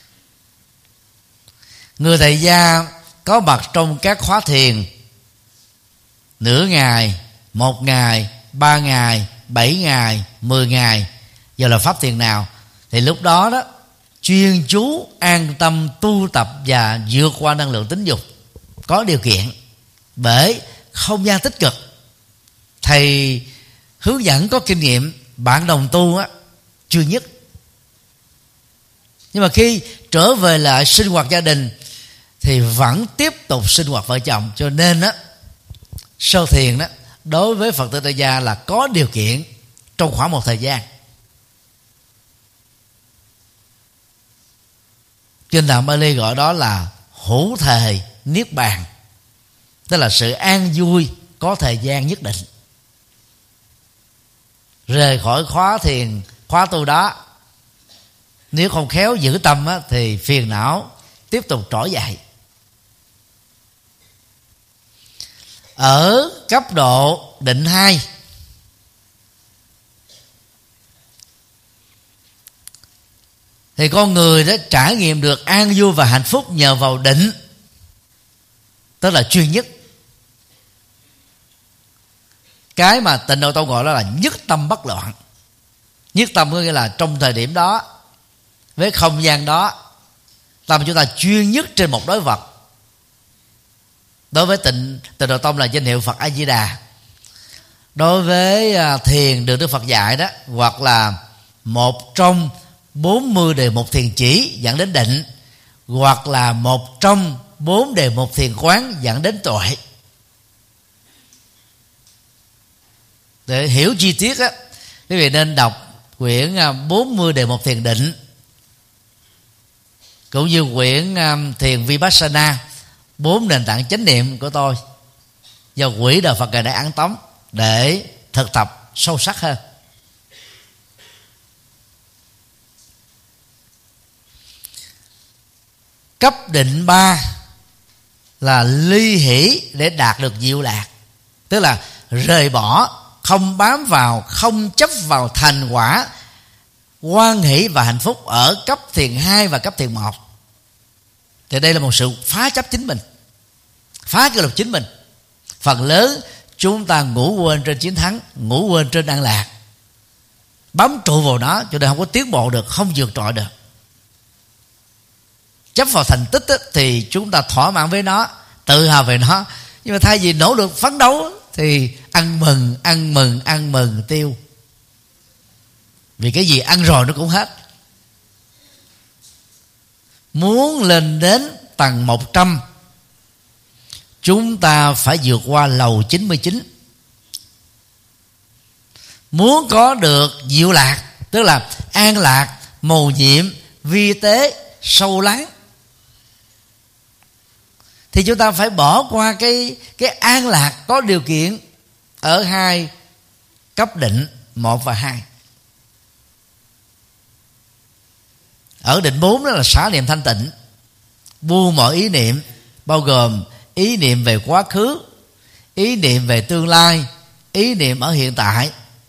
Người tại gia có mặt trong các khóa thiền nửa ngày, một ngày, ba ngày, bảy ngày, mười ngày, giờ là pháp thiền nào, thì lúc đó đó chuyên chú an tâm tu tập và vượt qua năng lượng tính dục có điều kiện, bởi không gian tích cực, thầy hướng dẫn có kinh nghiệm, bạn đồng tu á chuyên nhất. Nhưng mà khi trở về lại sinh hoạt gia đình thì vẫn tiếp tục sinh hoạt vợ chồng. Cho nên á, sơ thiền đó đối với Phật tử tại gia là có điều kiện trong khoảng một thời gian. Kinh Tạng Bali gọi đó là hữu thời niết bàn, tức là sự an vui có thời gian nhất định. Rời khỏi khóa thiền, khóa tu đó, nếu không khéo giữ tâm á, thì phiền não tiếp tục trỗi dậy. Ở cấp độ định hai, thì con người đã trải nghiệm được an vui và hạnh phúc nhờ vào định, tức là chuyên nhất. Cái mà Tịnh Độ Tông gọi đó là nhất tâm bất loạn. Nhất tâm có nghĩa là trong thời điểm đó, với không gian đó, tâm chúng ta chuyên nhất trên một đối vật. Đối với tịnh tịnh Độ Tông là danh hiệu Phật A Di Đà. Đối với thiền được Đức Phật dạy đó, hoặc là một trong bốn mươi đề mục thiền chỉ dẫn đến định, hoặc là một trong bốn đề mục thiền quán dẫn đến tuệ. Để hiểu chi tiết á, quý vị nên đọc quyển bốn mươi đề mục thiền định, cũng như quyển thiền Vipassana, bốn nền tảng chánh niệm của tôi, do Quỹ Đạo Phật Ngày Nay Án Tống, để thực tập sâu sắc hơn. Cấp định ba là ly hỷ để đạt được diệu lạc, tức là rời bỏ, không bám vào, không chấp vào thành quả, hoan hỷ và hạnh phúc ở cấp thiền hai và cấp thiền một. Thì đây là một sự phá chấp chính mình, phá kỷ luật chính mình. Phần lớn chúng ta ngủ quên trên chiến thắng, ngủ quên trên an lạc, bám trụ vào nó cho nên không có tiến bộ được, không vượt trội được. Chấp vào thành tích ấy, thì chúng ta thỏa mãn với nó, tự hào về nó. Nhưng mà thay vì nỗ lực phấn đấu thì ăn mừng, ăn mừng, ăn mừng tiêu. Vì cái gì ăn rồi nó cũng hết. Muốn lên đến tầng một trăm, chúng ta phải vượt qua lầu chín mươi chín. Muốn có được diệu lạc, tức là an lạc, mầu nhiệm, vi tế, sâu lắng, thì chúng ta phải bỏ qua cái, cái an lạc có điều kiện ở hai cấp định một và hai. Ở định bốn đó là xả niệm thanh tịnh, buông mọi ý niệm, bao gồm ý niệm về quá khứ, ý niệm về tương lai, ý niệm ở hiện tại.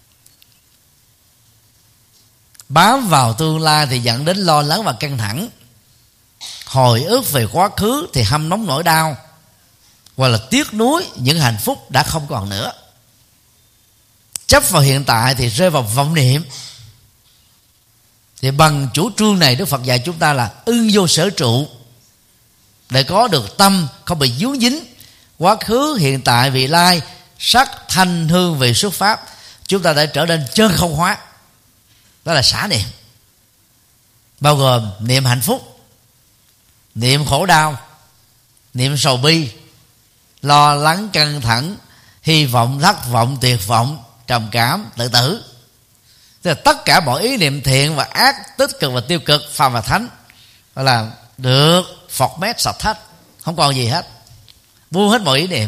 Bám vào tương lai thì dẫn đến lo lắng và căng thẳng. Hồi ức về quá khứ thì hâm nóng nỗi đau, hoặc là tiếc nuối những hạnh phúc đã không còn nữa. Chấp vào hiện tại thì rơi vào vọng niệm. Thì bằng chủ trương này, Đức Phật dạy chúng ta là ưng vô sở trụ, để có được tâm không bị vướng dính quá khứ, hiện tại, vị lai, sắc, thanh, hương, vị, xuất pháp. Chúng ta đã trở nên chân không hóa, đó là xả niệm, bao gồm niệm hạnh phúc, niệm khổ đau, niệm sầu bi, lo lắng, căng thẳng, hy vọng, thất vọng, tuyệt vọng, trầm cảm, tự tử. Tức là tất cả mọi ý niệm thiện và ác, tích cực và tiêu cực, phàm và thánh, đó là được phọt mét sạch hết, không còn gì hết, buông hết mọi ý niệm.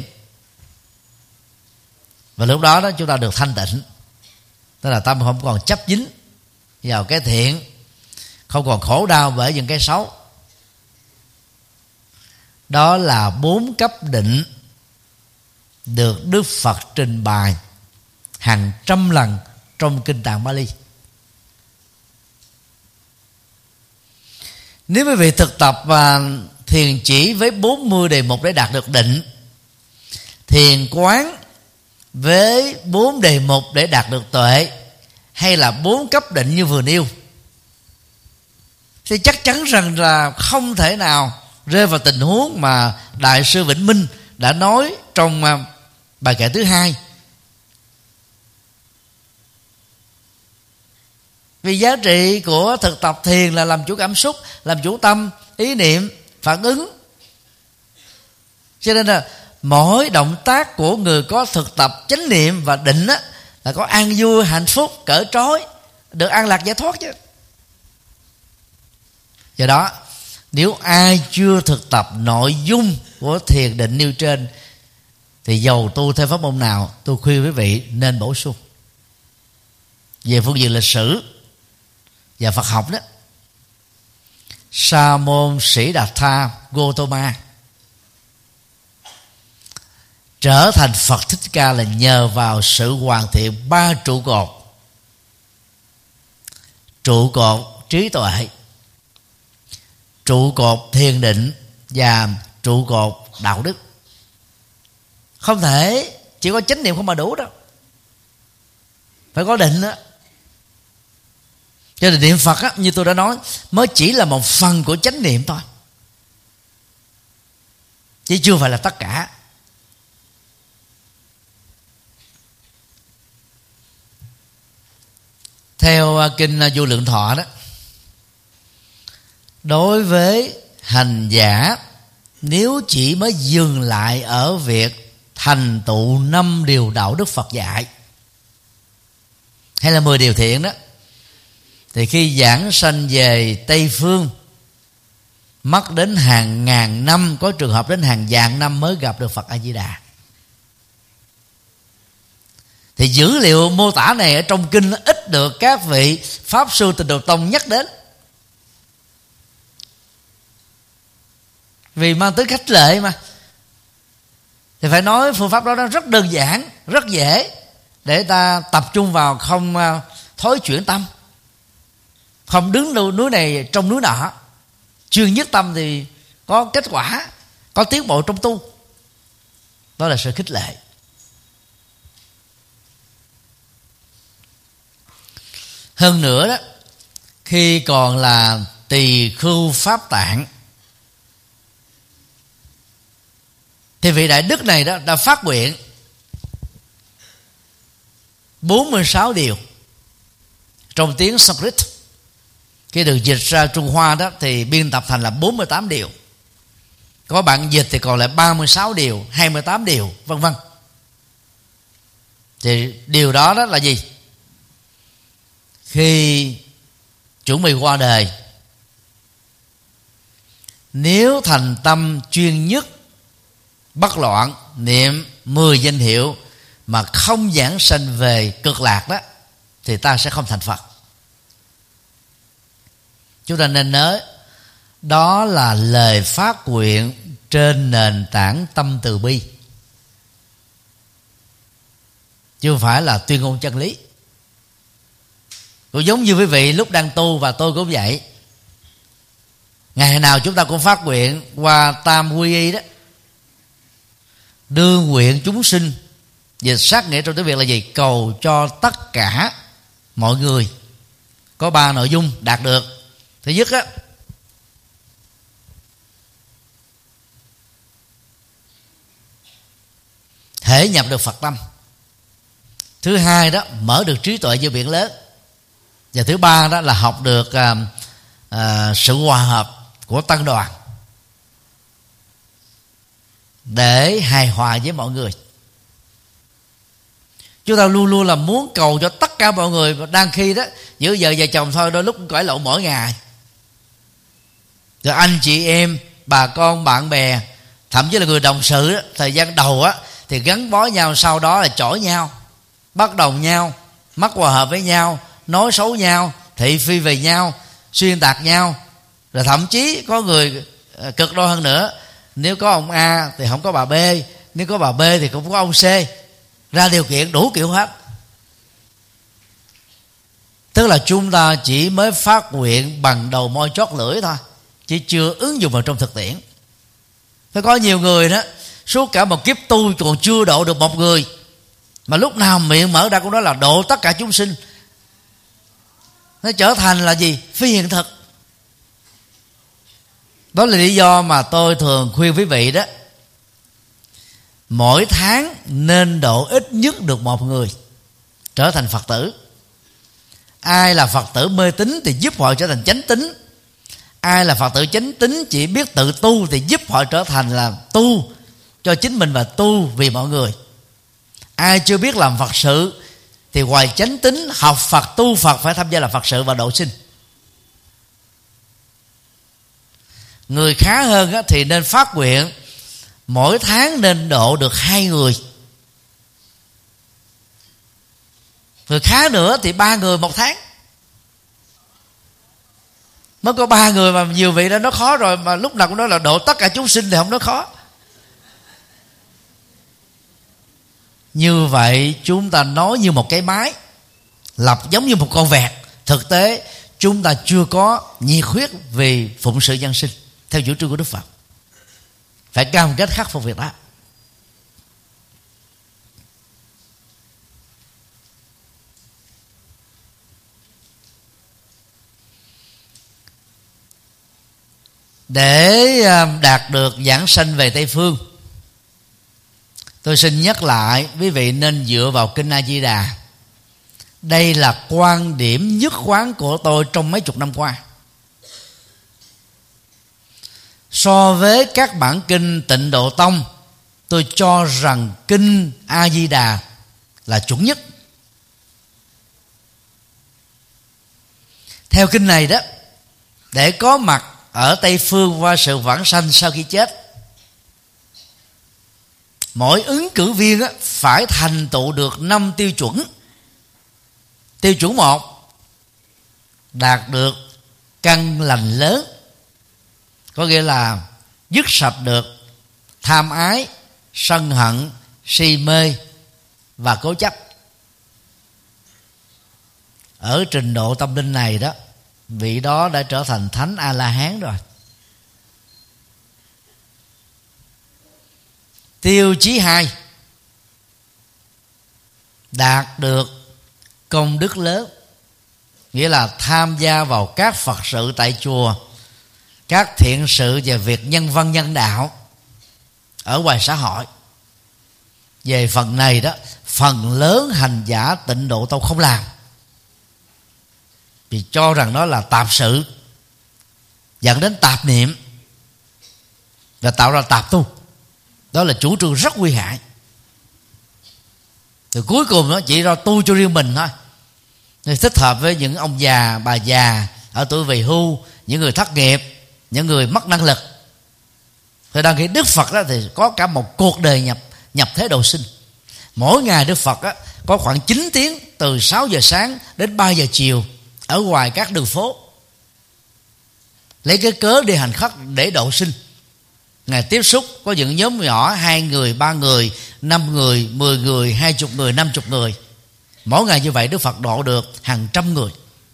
Và lúc đó đó chúng ta được thanh tịnh, tức là tâm không còn chấp dính vào cái thiện, không còn khổ đau bởi những cái xấu. Đó là bốn cấp định được Đức Phật trình bày hàng trăm lần trong kinh Tạng Bali. Nếu quý vị thực tập và thiền chỉ với bốn mươi đề mục để đạt được định, thiền quán với bốn đề mục để đạt được tuệ, hay là bốn cấp định như vừa nêu, thì chắc chắn rằng là không thể nào rơi vào tình huống mà Đại sư Vĩnh Minh đã nói trong bài kệ thứ hai. Vì giá trị của thực tập thiền là làm chủ cảm xúc, làm chủ tâm, ý niệm, phản ứng. Cho nên là mỗi động tác của người có thực tập chánh niệm và định á, là có an vui, hạnh phúc, cởi trói, được an lạc giải thoát chứ. Do đó, nếu ai chưa thực tập nội dung của thiền định nêu trên, thì dầu tu theo pháp môn nào, tôi khuyên quý vị nên bổ sung. Về phương diện lịch sử và Phật học đó, Sa môn Siddhartha Gautama trở thành Phật Thích Ca là nhờ vào sự hoàn thiện ba trụ cột: trụ cột trí tuệ, trụ cột thiền định và trụ cột đạo đức. Không thể chỉ có chánh niệm không mà đủ đâu, phải có định đó. Cho nên niệm Phật á, như tôi đã nói, mới chỉ là một phần của chánh niệm thôi, chứ chưa phải là tất cả. Theo kinh Vô Lượng Thọ đó, đối với hành giả, nếu chỉ mới dừng lại ở việc thành tựu năm điều đạo đức Phật dạy hay là mười điều thiện đó, thì khi giảng sanh về Tây Phương mất đến hàng ngàn năm, có trường hợp đến hàng vạn năm mới gặp được Phật A Di Đà. Thì dữ liệu mô tả này ở trong kinh nó ít được các vị pháp sư Tịnh Độ Tông nhắc đến, vì mang tính khích lệ mà. Thì phải nói phương pháp đó nó rất đơn giản, rất dễ để ta tập trung vào, không thối chuyển tâm, không đứng núi này trong núi nọ, chuyên nhất tâm thì có kết quả, có tiến bộ trong tu. Đó là sự khích lệ. Hơn nữa đó, khi còn là tỳ khưu Pháp Tạng, thì vị đại đức này đó đã phát nguyện bốn mươi sáu điều trong tiếng Sanskrit. Khi được dịch ra Trung Hoa đó thì biên tập thành là bốn mươi tám điều. Có bạn dịch thì còn lại ba mươi sáu điều, hai mươi tám điều, vân vân. Thì điều đó đó là gì? Khi chuẩn bị qua đời, nếu thành tâm chuyên nhất, bất loạn, niệm mười danh hiệu mà không giảng sanh về cực lạc đó, thì ta sẽ không thành Phật. Chúng ta nên nhớ, đó là lời phát nguyện trên nền tảng tâm từ bi, chứ không phải là tuyên ngôn chân lý. Cũng giống như quý vị lúc đang tu, và tôi cũng vậy. Ngày nào chúng ta cũng phát nguyện qua tam quy y đó, đương nguyện chúng sinh. Dịch sát nghĩa trong tiếng Việt là gì? Cầu cho tất cả mọi người. Có ba nội dung đạt được. Thứ nhất á, thể nhập được Phật tâm. Thứ hai đó, mở được trí tuệ như biển lớn. Và thứ ba đó là học được à, à, sự hòa hợp của tăng đoàn để hài hòa với mọi người. Chúng ta luôn luôn là muốn cầu cho tất cả mọi người, đang khi đó giữa vợ và chồng thôi, đôi lúc cũng cãi lộn mỗi ngày. Rồi anh chị em, bà con, bạn bè, thậm chí là người đồng sự đó, thời gian đầu á thì gắn bó nhau, sau đó là chổi nhau, bất đồng nhau, mất hòa hợp với nhau, nói xấu nhau, thị phi về nhau, xuyên tạc nhau. Rồi thậm chí có người cực đoan hơn nữa, nếu có ông A thì không có bà B, nếu có bà B thì cũng có ông C, ra điều kiện đủ kiểu hết. Tức là chúng ta chỉ mới phát nguyện bằng đầu môi chót lưỡi thôi, chứ chưa ứng dụng vào trong thực tiễn. Phải có nhiều người đó suốt cả một kiếp tu còn chưa độ được một người, mà lúc nào miệng mở ra cũng nói là độ tất cả chúng sinh. Nó trở thành là gì? Phi hiện thực. Đó là lý do mà tôi thường khuyên quý vị đó, mỗi tháng nên độ ít nhất được một người trở thành Phật tử. Ai là Phật tử mê tín thì giúp họ trở thành chánh tín. Ai là Phật tử chánh tín chỉ biết tự tu thì giúp họ trở thành là tu cho chính mình và tu vì mọi người. Ai chưa biết làm Phật sự thì ngoài chánh tín, học Phật, tu Phật phải tham gia làm Phật sự và độ sinh. Người khá hơn thì nên phát nguyện mỗi tháng nên độ được hai người. Người khá nữa thì ba người một tháng. Mới có ba người mà nhiều vị đã nói khó rồi, mà lúc nào cũng nói là độ tất cả chúng sinh thì không nói khó. Như vậy chúng ta nói như một cái máy, lập giống như một con vẹt. Thực tế chúng ta chưa có nhiệt huyết vì phụng sự nhân sinh theo chủ trương của Đức Phật. Phải cam kết khắc phục việc đó. Để đạt được giảng sanh về Tây Phương, tôi xin nhắc lại quý vị nên dựa vào Kinh A Di Đà. Đây là quan điểm nhất quán của tôi trong mấy chục năm qua. So với các bản kinh Tịnh Độ Tông, tôi cho rằng Kinh A Di Đà là chuẩn nhất. Theo kinh này đó, để có mặt ở Tây Phương qua sự vãng sanh sau khi chết, mỗi ứng cử viên phải thành tựu được năm tiêu chuẩn. Tiêu chuẩn một, đạt được căn lành lớn, có nghĩa là dứt sạch được tham ái, sân hận, si mê và cố chấp. Ở trình độ tâm linh này đó, vị đó đã trở thành Thánh A-la-hán rồi. Tiêu chí hai, đạt được công đức lớn, nghĩa là tham gia vào các Phật sự tại chùa, các thiện sự về việc nhân văn nhân đạo ở ngoài xã hội. Về phần này đó, phần lớn hành giả Tịnh Độ Tông không làm, vì cho rằng nó là tạp sự, dẫn đến tạp niệm và tạo ra tạp tu. Đó là chủ trương rất nguy hại. Rồi cuối cùng nó chỉ ra tu cho riêng mình thôi, thì thích hợp với những ông già, bà già ở tuổi về hưu, những người thất nghiệp, những người mất năng lực. Thì đăng ký Đức Phật đó thì có cả một cuộc đời nhập nhập thế độ sinh. Mỗi ngày Đức Phật đó có khoảng chín tiếng, từ sáu giờ sáng đến ba giờ chiều ở ngoài các đường phố, lấy cái cớ đi hành khất để độ sinh. Ngài tiếp xúc có những nhóm nhỏ, hai người, ba người, năm người, mười người, hai chục người, năm chục người. Mỗi ngày như vậy Đức Phật độ được hàng trăm người.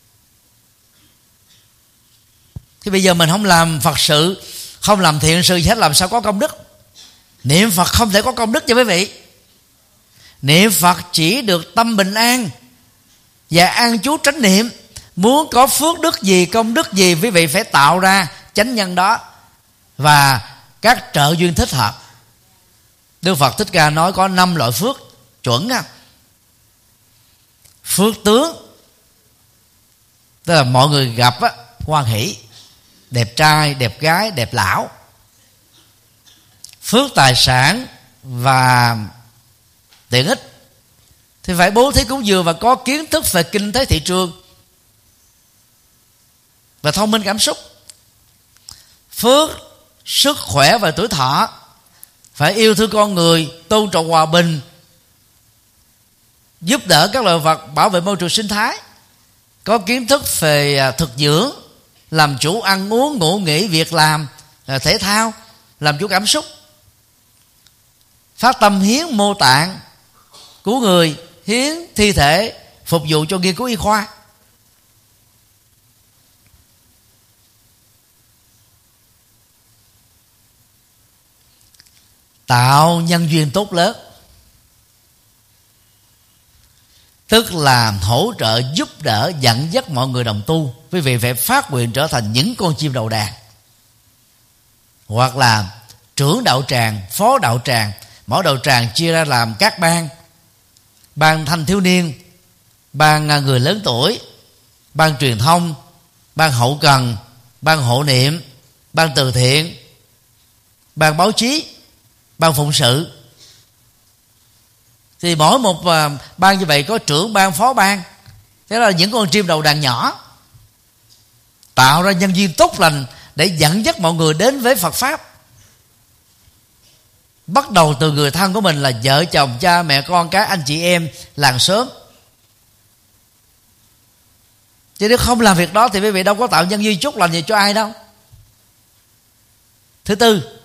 Thì bây giờ mình không làm Phật sự, không làm thiện sự gì hết, làm sao có công đức? Niệm Phật không thể có công đức cho quý vị. Niệm Phật chỉ được tâm bình an và an trú chánh niệm. Muốn có phước đức gì, công đức gì, quý vị phải tạo ra chánh nhân đó và các trợ duyên thích hợp. Đức Phật Thích Ca nói có năm loại phước chuẩn á. Phước tướng, tức là mọi người gặp á, hoan hỷ, đẹp trai, đẹp gái, đẹp lão. Phước tài sản và tiện ích thì phải bố thí cúng dường và có kiến thức về kinh tế thị trường và thông minh cảm xúc. Phước sức khỏe và tuổi thọ, phải yêu thương con người, tôn trọng hòa bình, giúp đỡ các loài vật, bảo vệ môi trường sinh thái, có kiến thức về thực dưỡng, làm chủ ăn uống, ngủ nghỉ, việc làm, thể thao, làm chủ cảm xúc. phát tâm hiến mô tạng cứu người, hiến thi thể phục vụ cho nghiên cứu y khoa. Tạo nhân duyên tốt lớn, tức là hỗ trợ giúp đỡ dẫn dắt mọi người đồng tu. Quý vị phải phát nguyện trở thành những con chim đầu đàn, hoặc là trưởng đạo tràng, phó đạo tràng. Mỗi đạo tràng chia ra làm các ban: ban thanh thiếu niên, ban người lớn tuổi, ban truyền thông, ban hậu cần, ban hộ niệm, ban từ thiện, ban báo chí, ban phụng sự. Thì mỗi một ban như vậy có trưởng ban, phó ban. Thế là những con chim đầu đàn nhỏ, tạo ra nhân duyên tốt lành để dẫn dắt mọi người đến với Phật Pháp. Bắt đầu từ người thân của mình là vợ chồng, cha mẹ, con cái, anh chị em, làng xóm. Chứ nếu không làm việc đó thì quý vị đâu có tạo nhân duyên tốt lành gì cho ai đâu. Thứ tư,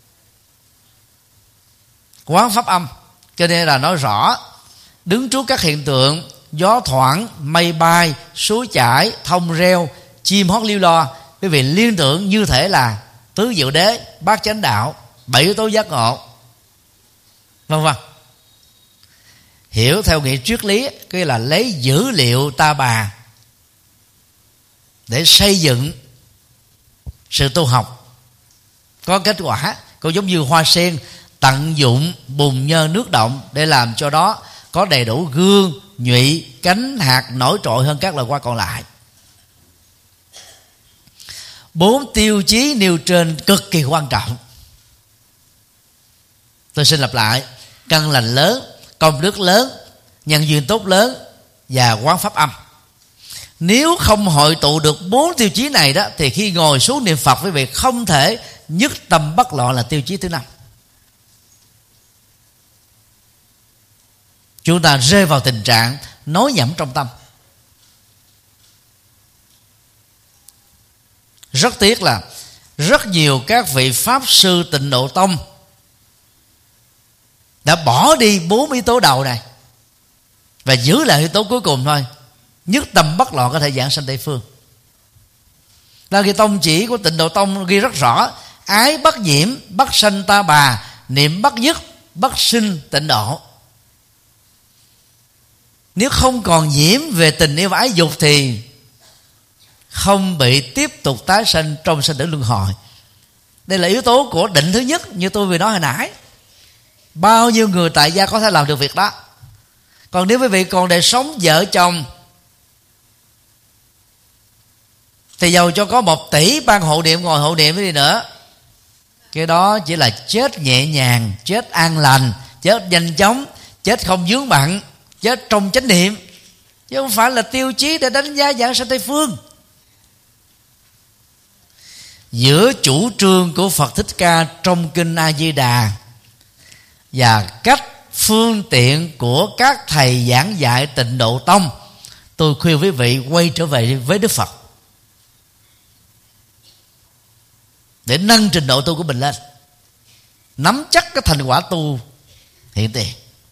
quán pháp âm. Cho nên là nói rõ, đứng trước các hiện tượng gió thoảng, mây bay, suối chảy, thông reo, chim hót liêu lo, quý vị liên tưởng như thể là tứ diệu đế, bát chánh đạo, bảy yếu tố giác ngộ, vân vân. Hiểu theo nghĩa triết lý, cái là lấy dữ liệu ta bà để xây dựng sự tu học có kết quả. Cũng giống như hoa sen tận dụng bùn nhơ nước động để làm cho đó có đầy đủ gương, nhụy, cánh, hạt nổi trội hơn các loài hoa còn lại. Bốn tiêu chí nêu trên cực kỳ quan trọng. Tôi xin lặp lại: căn lành lớn, công đức lớn, nhân duyên tốt lớn và quán pháp âm. Nếu không hội tụ được bốn tiêu chí này đó, thì khi ngồi xuống niệm Phật, quý vị không thể nhất tâm bất loạn là tiêu chí thứ năm. Chúng ta rơi vào tình trạng nói nhẩm trong tâm. Rất tiếc là rất nhiều các vị pháp sư Tịnh Độ Tông đã bỏ đi bốn yếu tố đầu này và giữ lại yếu tố cuối cùng thôi: nhất tâm bất loạn có thể giảng sanh Tây Phương. Là cái tông chỉ của Tịnh Độ Tông ghi rất rõ: ái bất nhiễm, bất sanh ta bà, niệm bất dứt, bất sinh tịnh độ. Nếu không còn nhiễm về tình yêu và ái dục thì không bị tiếp tục tái sanh trong sanh tử luân hồi. Đây là yếu tố của định thứ nhất, như tôi vừa nói hồi nãy. Bao nhiêu người tại gia có thể làm được việc đó. Còn nếu quý vị còn để sống vợ chồng thì dầu cho có một tỷ ban hộ niệm ngồi hộ niệm cái gì nữa, cái đó chỉ là chết nhẹ nhàng, chết an lành, chết nhanh chóng, chết không vướng bận, chết trong chánh niệm, chứ không phải là tiêu chí để đánh giá giảng sanh Tây Phương. Giữa chủ trương của Phật Thích Ca trong kinh A Di Đà và cách phương tiện của các thầy giảng dạy Tịnh Độ Tông, tôi khuyên quý vị quay trở về với Đức Phật để nâng trình độ tu của mình lên, nắm chắc cái thành quả tu hiện tiền.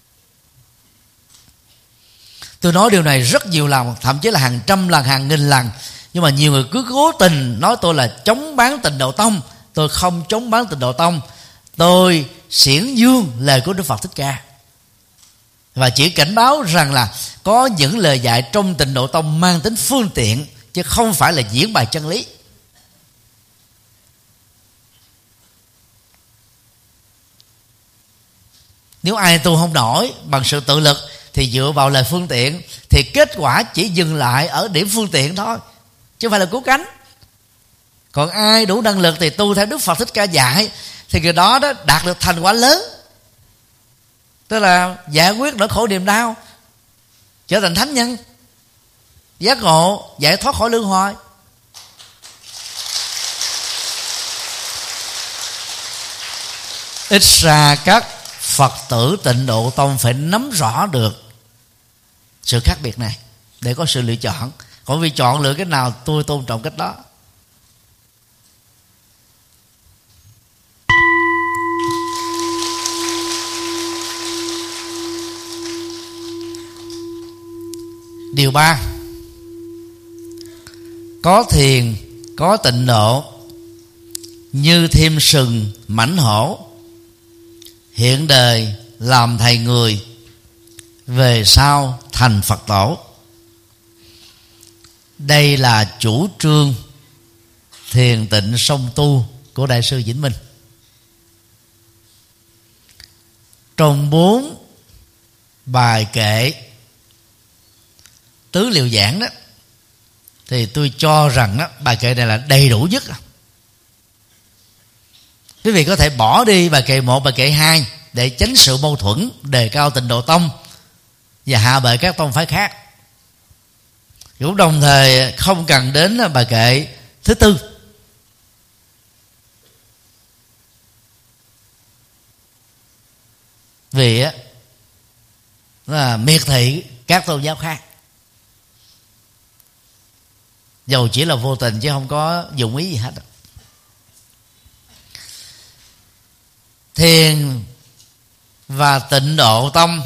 Tôi nói điều này rất nhiều lần, thậm chí là hàng trăm lần, hàng nghìn lần, nhưng mà nhiều người cứ cố tình nói tôi là chống bán Tịnh Độ Tông. Tôi không chống bán Tịnh Độ Tông, tôi xiển dương lời của Đức Phật Thích Ca, và chỉ cảnh báo rằng là có những lời dạy trong Tịnh Độ Tông mang tính phương tiện, chứ không phải là diễn bài chân lý. Nếu ai tu không nổi bằng sự tự lực thì dựa vào lời phương tiện, thì kết quả chỉ dừng lại ở điểm phương tiện thôi, chứ không phải là cứu cánh. Còn ai đủ năng lực thì tu theo Đức Phật Thích Ca dạy, thì người đó đó đạt được thành quả lớn, tức là giải quyết nỗi khổ niềm đau, trở thành thánh nhân, giác ngộ, giải thoát khỏi luân hồi. Ít ra các Phật tử Tịnh Độ Tông phải nắm rõ được sự khác biệt này để có sự lựa chọn. Còn vì chọn lựa cái nào, tôi tôn trọng cách đó. Điều ba, có thiền, có tịnh độ, như thêm sừng mãnh hổ, hiện đời làm thầy người, về sau thành Phật tổ. Đây là chủ trương thiền tịnh song tu của Đại sư Vĩnh Minh. Trong bốn bài kệ tứ liệu giảng đó, thì tôi cho rằng đó, bài kệ này là đầy đủ nhất. Quý vị có thể bỏ đi bài kệ một, bài kệ hai để tránh sự mâu thuẫn, đề cao tịnh độ tông và hạ bệ các tông phái khác. Cũng đồng thời không cần đến bài kệ thứ tư. Vì á là miệt thị các tôn giáo khác, dầu chỉ là vô tình chứ không có dụng ý gì hết. Thiền và tịnh độ tông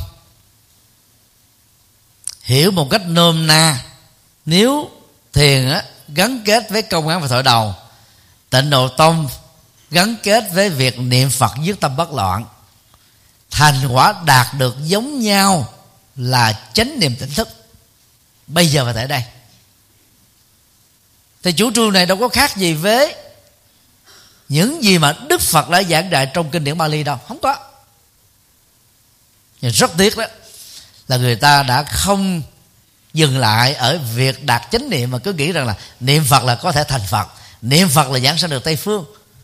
hiểu một cách nôm na, nếu thiền á, gắn kết với công án và thổi đầu, tịnh độ tông gắn kết với việc niệm Phật dứt tâm bất loạn, thành quả đạt được giống nhau là chánh niệm tỉnh thức bây giờ và tại đây. Thì chủ trương này đâu có khác gì với những gì mà Đức Phật đã giảng dạy trong kinh điển Bali đâu, không có. Nhưng rất tiếc đó là người ta đã không dừng lại ở việc đạt chánh niệm, mà cứ nghĩ rằng là niệm Phật là có thể thành Phật, niệm Phật là giảng sanh được Tây Phương.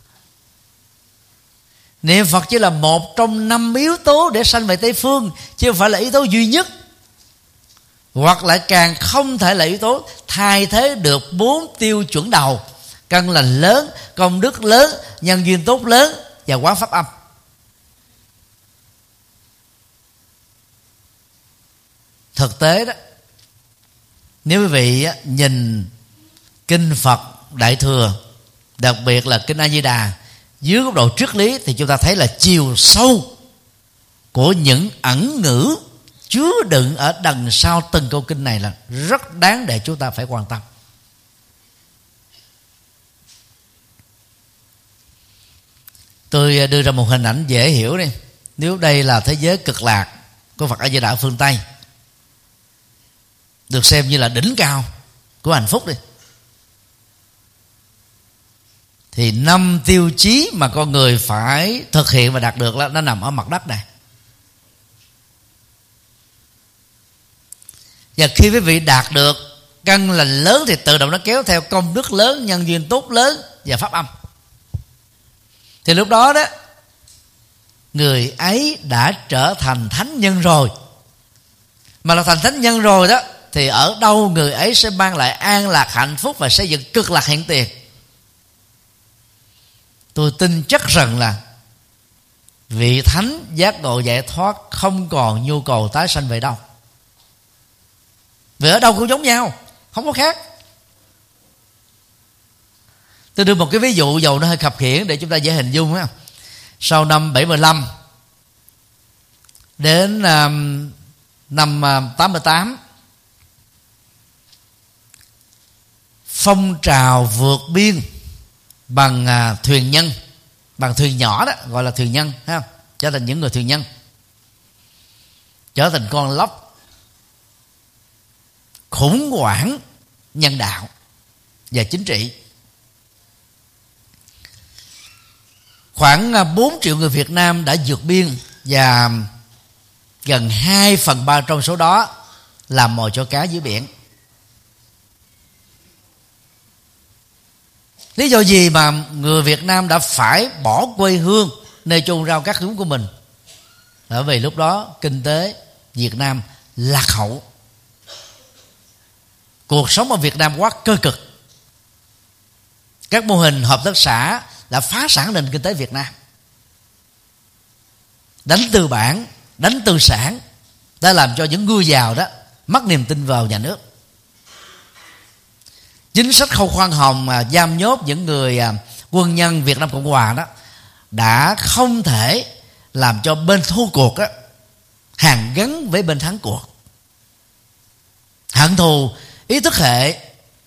Niệm Phật chỉ là một trong năm yếu tố để sanh về Tây Phương, chứ không phải là yếu tố duy nhất, hoặc lại càng không thể là yếu tố thay thế được bốn tiêu chuẩn đầu: căn lành lớn, công đức lớn, nhân duyên tốt lớn và quán pháp âm. Thực tế đó, nếu quý vị nhìn kinh Phật Đại Thừa, đặc biệt là kinh A Di Đà, dưới góc độ triết lý, thì chúng ta thấy là chiều sâu của những ẩn ngữ chứa đựng ở đằng sau từng câu kinh này là rất đáng để chúng ta phải quan tâm. Tôi đưa ra một hình ảnh dễ hiểu đi. Nếu đây là thế giới cực lạc của Phật A Di Đà ở phương Tây, được xem như là đỉnh cao của hạnh phúc đi, thì năm tiêu chí mà con người phải thực hiện và đạt được là nó nằm ở mặt đất này. Và khi quý vị đạt được căn lành lớn thì tự động nó kéo theo công đức lớn, nhân duyên tốt lớn và pháp âm. Thì lúc đó đó, người ấy đã trở thành thánh nhân rồi. Mà là thành thánh nhân rồi đó, thì ở đâu người ấy sẽ mang lại an lạc, hạnh phúc và xây dựng cực lạc hiện tiền. Tôi tin chắc rằng là vị thánh giác ngộ giải thoát không còn nhu cầu tái sanh về đâu. Vì ở đâu cũng giống nhau, không có khác. Tôi đưa một cái ví dụ dầu nó hơi khập khiễng để chúng ta dễ hình dung á. Sau năm bảy mươi lăm đến um, năm uh, tám mươi tám, phong trào vượt biên bằng uh, thuyền nhân, bằng thuyền nhỏ đó, gọi là thuyền nhân, thấy không? Trở thành những người thuyền nhân, trở thành con lốc khủng hoảng nhân đạo và chính trị. Khoảng bốn triệu người Việt Nam đã vượt biên, và gần hai phần ba trong số đó làm mồi cho cá dưới biển. Lý do gì mà người Việt Nam đã phải bỏ quê hương, nơi chôn rau cắt rốn của mình? Bởi vì lúc đó kinh tế Việt Nam lạc hậu, cuộc sống ở Việt Nam quá cơ cực. Các mô hình hợp tác xã đã phá sản nền kinh tế Việt Nam. Đánh tư bản, đánh tư sản đã làm cho những ngư giàu đó mất niềm tin vào nhà nước. Chính sách không khoan hồng mà giam nhốt những người quân nhân Việt Nam Cộng Hòa đó đã không thể làm cho bên thua cuộc đó hàng gắn với bên thắng cuộc. hận thù, ý thức hệ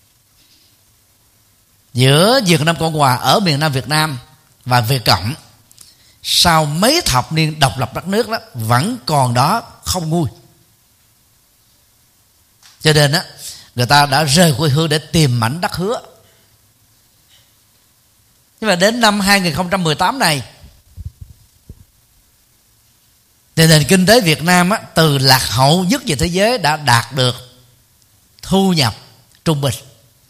giữa Việt Nam Cộng Hòa ở miền Nam Việt Nam và Việt Cộng sau mấy thập niên độc lập đất nước đó vẫn còn đó, không nguôi. Cho nên á, người ta đã rời quê hương để tìm mảnh đất hứa. Nhưng mà đến năm hai không một tám này thì nền kinh tế Việt Nam á, từ lạc hậu nhất về thế giới đã đạt được thu nhập trung bình.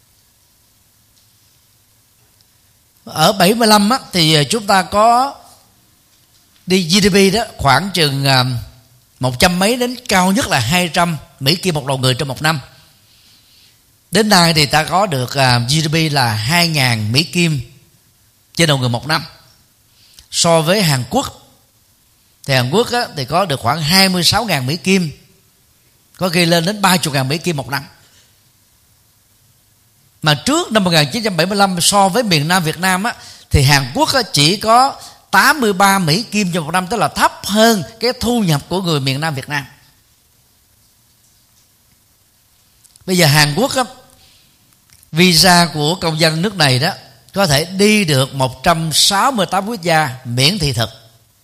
Ở bảy mươi lăm á, thì chúng ta có đi giê đê pê đó khoảng chừng một trăm mấy đến cao nhất là hai trăm Mỹ Kim một đầu người trong một năm. Đến nay thì ta có được giê đê pê là hai nghìn Mỹ Kim trên đầu người một năm. So với Hàn Quốc thì Hàn Quốc á, thì có được khoảng hai mươi sáu nghìn Mỹ Kim, có khi lên đến ba mươi nghìn Mỹ Kim một năm. Mà trước năm một nghìn chín trăm bảy mươi lăm so với miền Nam Việt Nam á, thì Hàn Quốc á, chỉ có tám mươi ba Mỹ Kim trong một năm, tức là thấp hơn cái thu nhập của người miền Nam Việt Nam. Bây giờ Hàn Quốc á, visa của công dân nước này đó có thể đi được một trăm sáu mươi tám quốc gia miễn thị thực.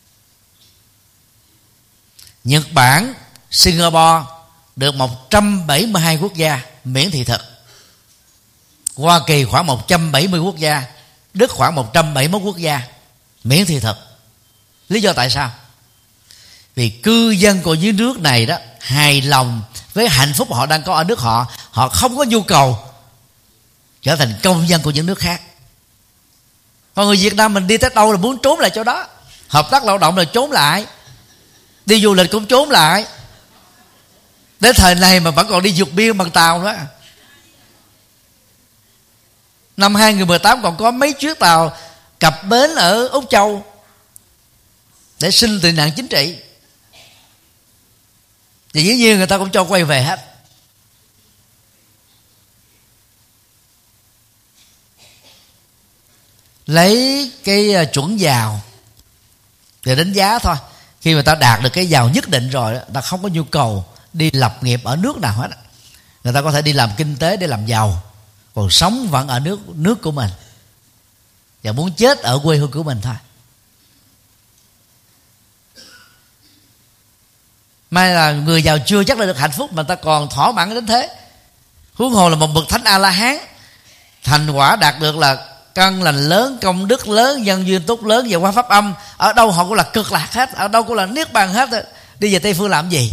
Nhật Bản, Singapore được một trăm bảy mươi hai quốc gia miễn thị thực. Hoa Kỳ khoảng một trăm bảy mươi quốc gia, Đức khoảng một trăm bảy mươi mốt quốc gia miễn thị thực. Lý do tại sao? Vì cư dân của những nước này đó hài lòng với hạnh phúc họ đang có ở nước họ, họ không có nhu cầu trở thành công dân của những nước khác. Còn người Việt Nam mình đi tới đâu là muốn trốn lại chỗ đó. Hợp tác lao động là trốn lại, đi du lịch cũng trốn lại. Đến thời này mà vẫn còn đi vượt biên bằng tàu nữa. Năm hai không một tám còn có mấy chiếc tàu cập bến ở Úc Châu để xin tị nạn chính trị, thì dĩ nhiên người ta cũng cho quay về hết. Lấy cái chuẩn giàu để đánh giá thôi. Khi mà ta đạt được cái giàu nhất định rồi, ta không có nhu cầu đi lập nghiệp ở nước nào hết. Người ta có thể đi làm kinh tế để làm giàu, còn sống vẫn ở nước nước của mình, và muốn chết ở quê hương của mình thôi. May là người giàu chưa chắc là được hạnh phúc, mà ta còn thỏa mãn đến thế. Huống hồ là một bậc thánh A La Hán, thành quả đạt được là căn lành lớn, công đức lớn, nhân duyên tốt lớn và qua pháp âm. Ở đâu họ cũng là cực lạc hết, ở đâu cũng là niết bàn hết. Đi về Tây Phương làm gì?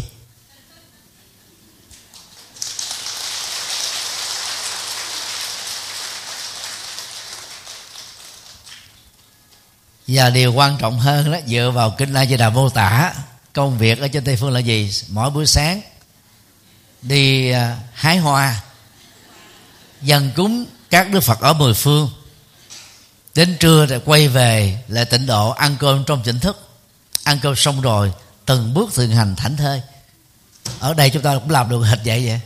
Và điều quan trọng hơn đó, dựa vào Kinh A Di Đà mô tả công việc ở trên Tây Phương là gì? Mỗi buổi sáng đi hái hoa, dâng cúng các đức Phật ở mười phương. Đến trưa thì quay về lại tịnh độ, ăn cơm trong tỉnh thức. Ăn cơm xong rồi từng bước thường hành thảnh thơi. Ở đây chúng ta cũng làm được hệt vậy vậy.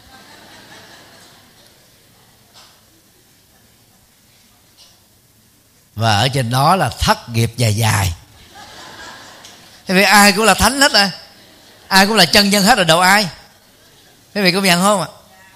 Và ở trên đó là thất nghiệp dài dài. Thế vì ai cũng là thánh hết rồi, ai cũng là chân nhân hết rồi, đâu ai. Thế vì công nhận không ạ?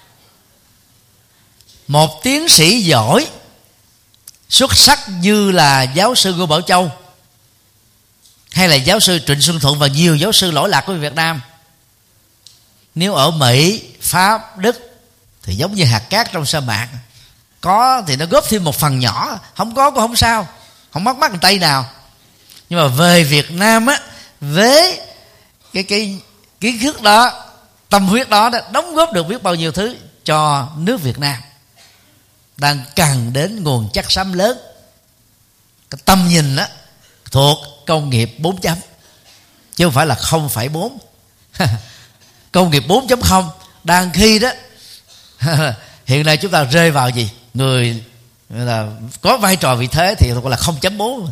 Một tiến sĩ giỏi xuất sắc như là giáo sư Ngô Bảo Châu, hay là giáo sư Trịnh Xuân Thuận và nhiều giáo sư lỗi lạc của Việt Nam, nếu ở Mỹ, Pháp, Đức thì giống như hạt cát trong sa mạc. Có thì nó góp thêm một phần nhỏ, không có cũng không sao, không mắc mắc tay nào. Nhưng mà về Việt Nam á, với cái cái kiến thức đó, tâm huyết đó, đó đóng góp được biết bao nhiêu thứ cho nước Việt Nam đang cần đến nguồn chất xám lớn. Cái tầm nhìn đó thuộc công nghiệp bốn chấm, chứ không phải là không phẩy bốn. Công nghiệp bốn chấm không đang khi đó hiện nay chúng ta rơi vào gì? Người là có vai trò vị thế thì gọi là không chấm bốn.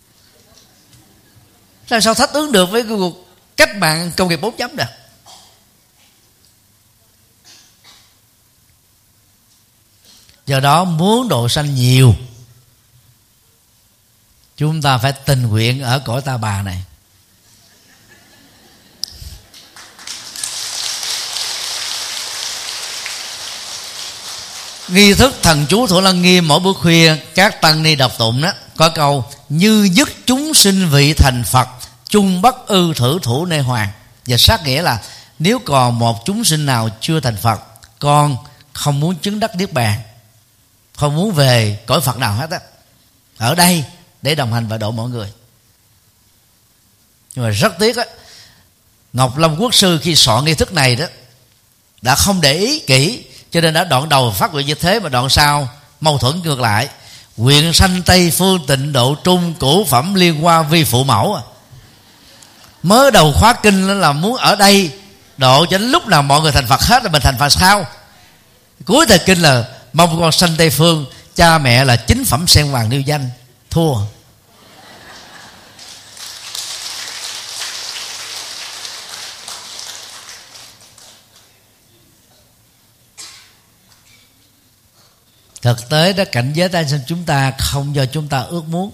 Làm sao thách ứng được với cái cuộc cách mạng công nghiệp bốn chấm được? Do đó muốn độ sanh nhiều, chúng ta phải tình nguyện ở cõi ta bà này. nghi thức thần chú Thủ Lăng Nghiêm mỗi buổi khuya các tăng ni đọc tụng đó có câu: như dứt chúng sinh vị thành Phật, chung bất ư thử thủ nê hoàng. Và sát nghĩa là nếu còn một chúng sinh nào chưa thành Phật, con không muốn chứng đắc niết bàn, không muốn về cõi Phật nào hết á, ở đây để đồng hành và độ mọi người. Nhưng mà rất tiếc á, Ngọc Long Quốc sư khi soạn nghi thức này đó đã không để ý kỹ, cho nên đã đoạn đầu phát nguyện như thế, mà đoạn sau mâu thuẫn ngược lại: nguyện sanh Tây phương tịnh độ trung, cửu phẩm liên hoa vi phụ mẫu. Mới đầu khóa kinh là muốn ở đây độ cho đến lúc nào mọi người thành Phật hết là mình thành Phật sao. Cuối thời kinh là mong con sanh Tây phương, cha mẹ là chính phẩm sen vàng nêu danh. Thua. Thực tế đó, cảnh giới tái sinh chúng ta không do chúng ta ước muốn.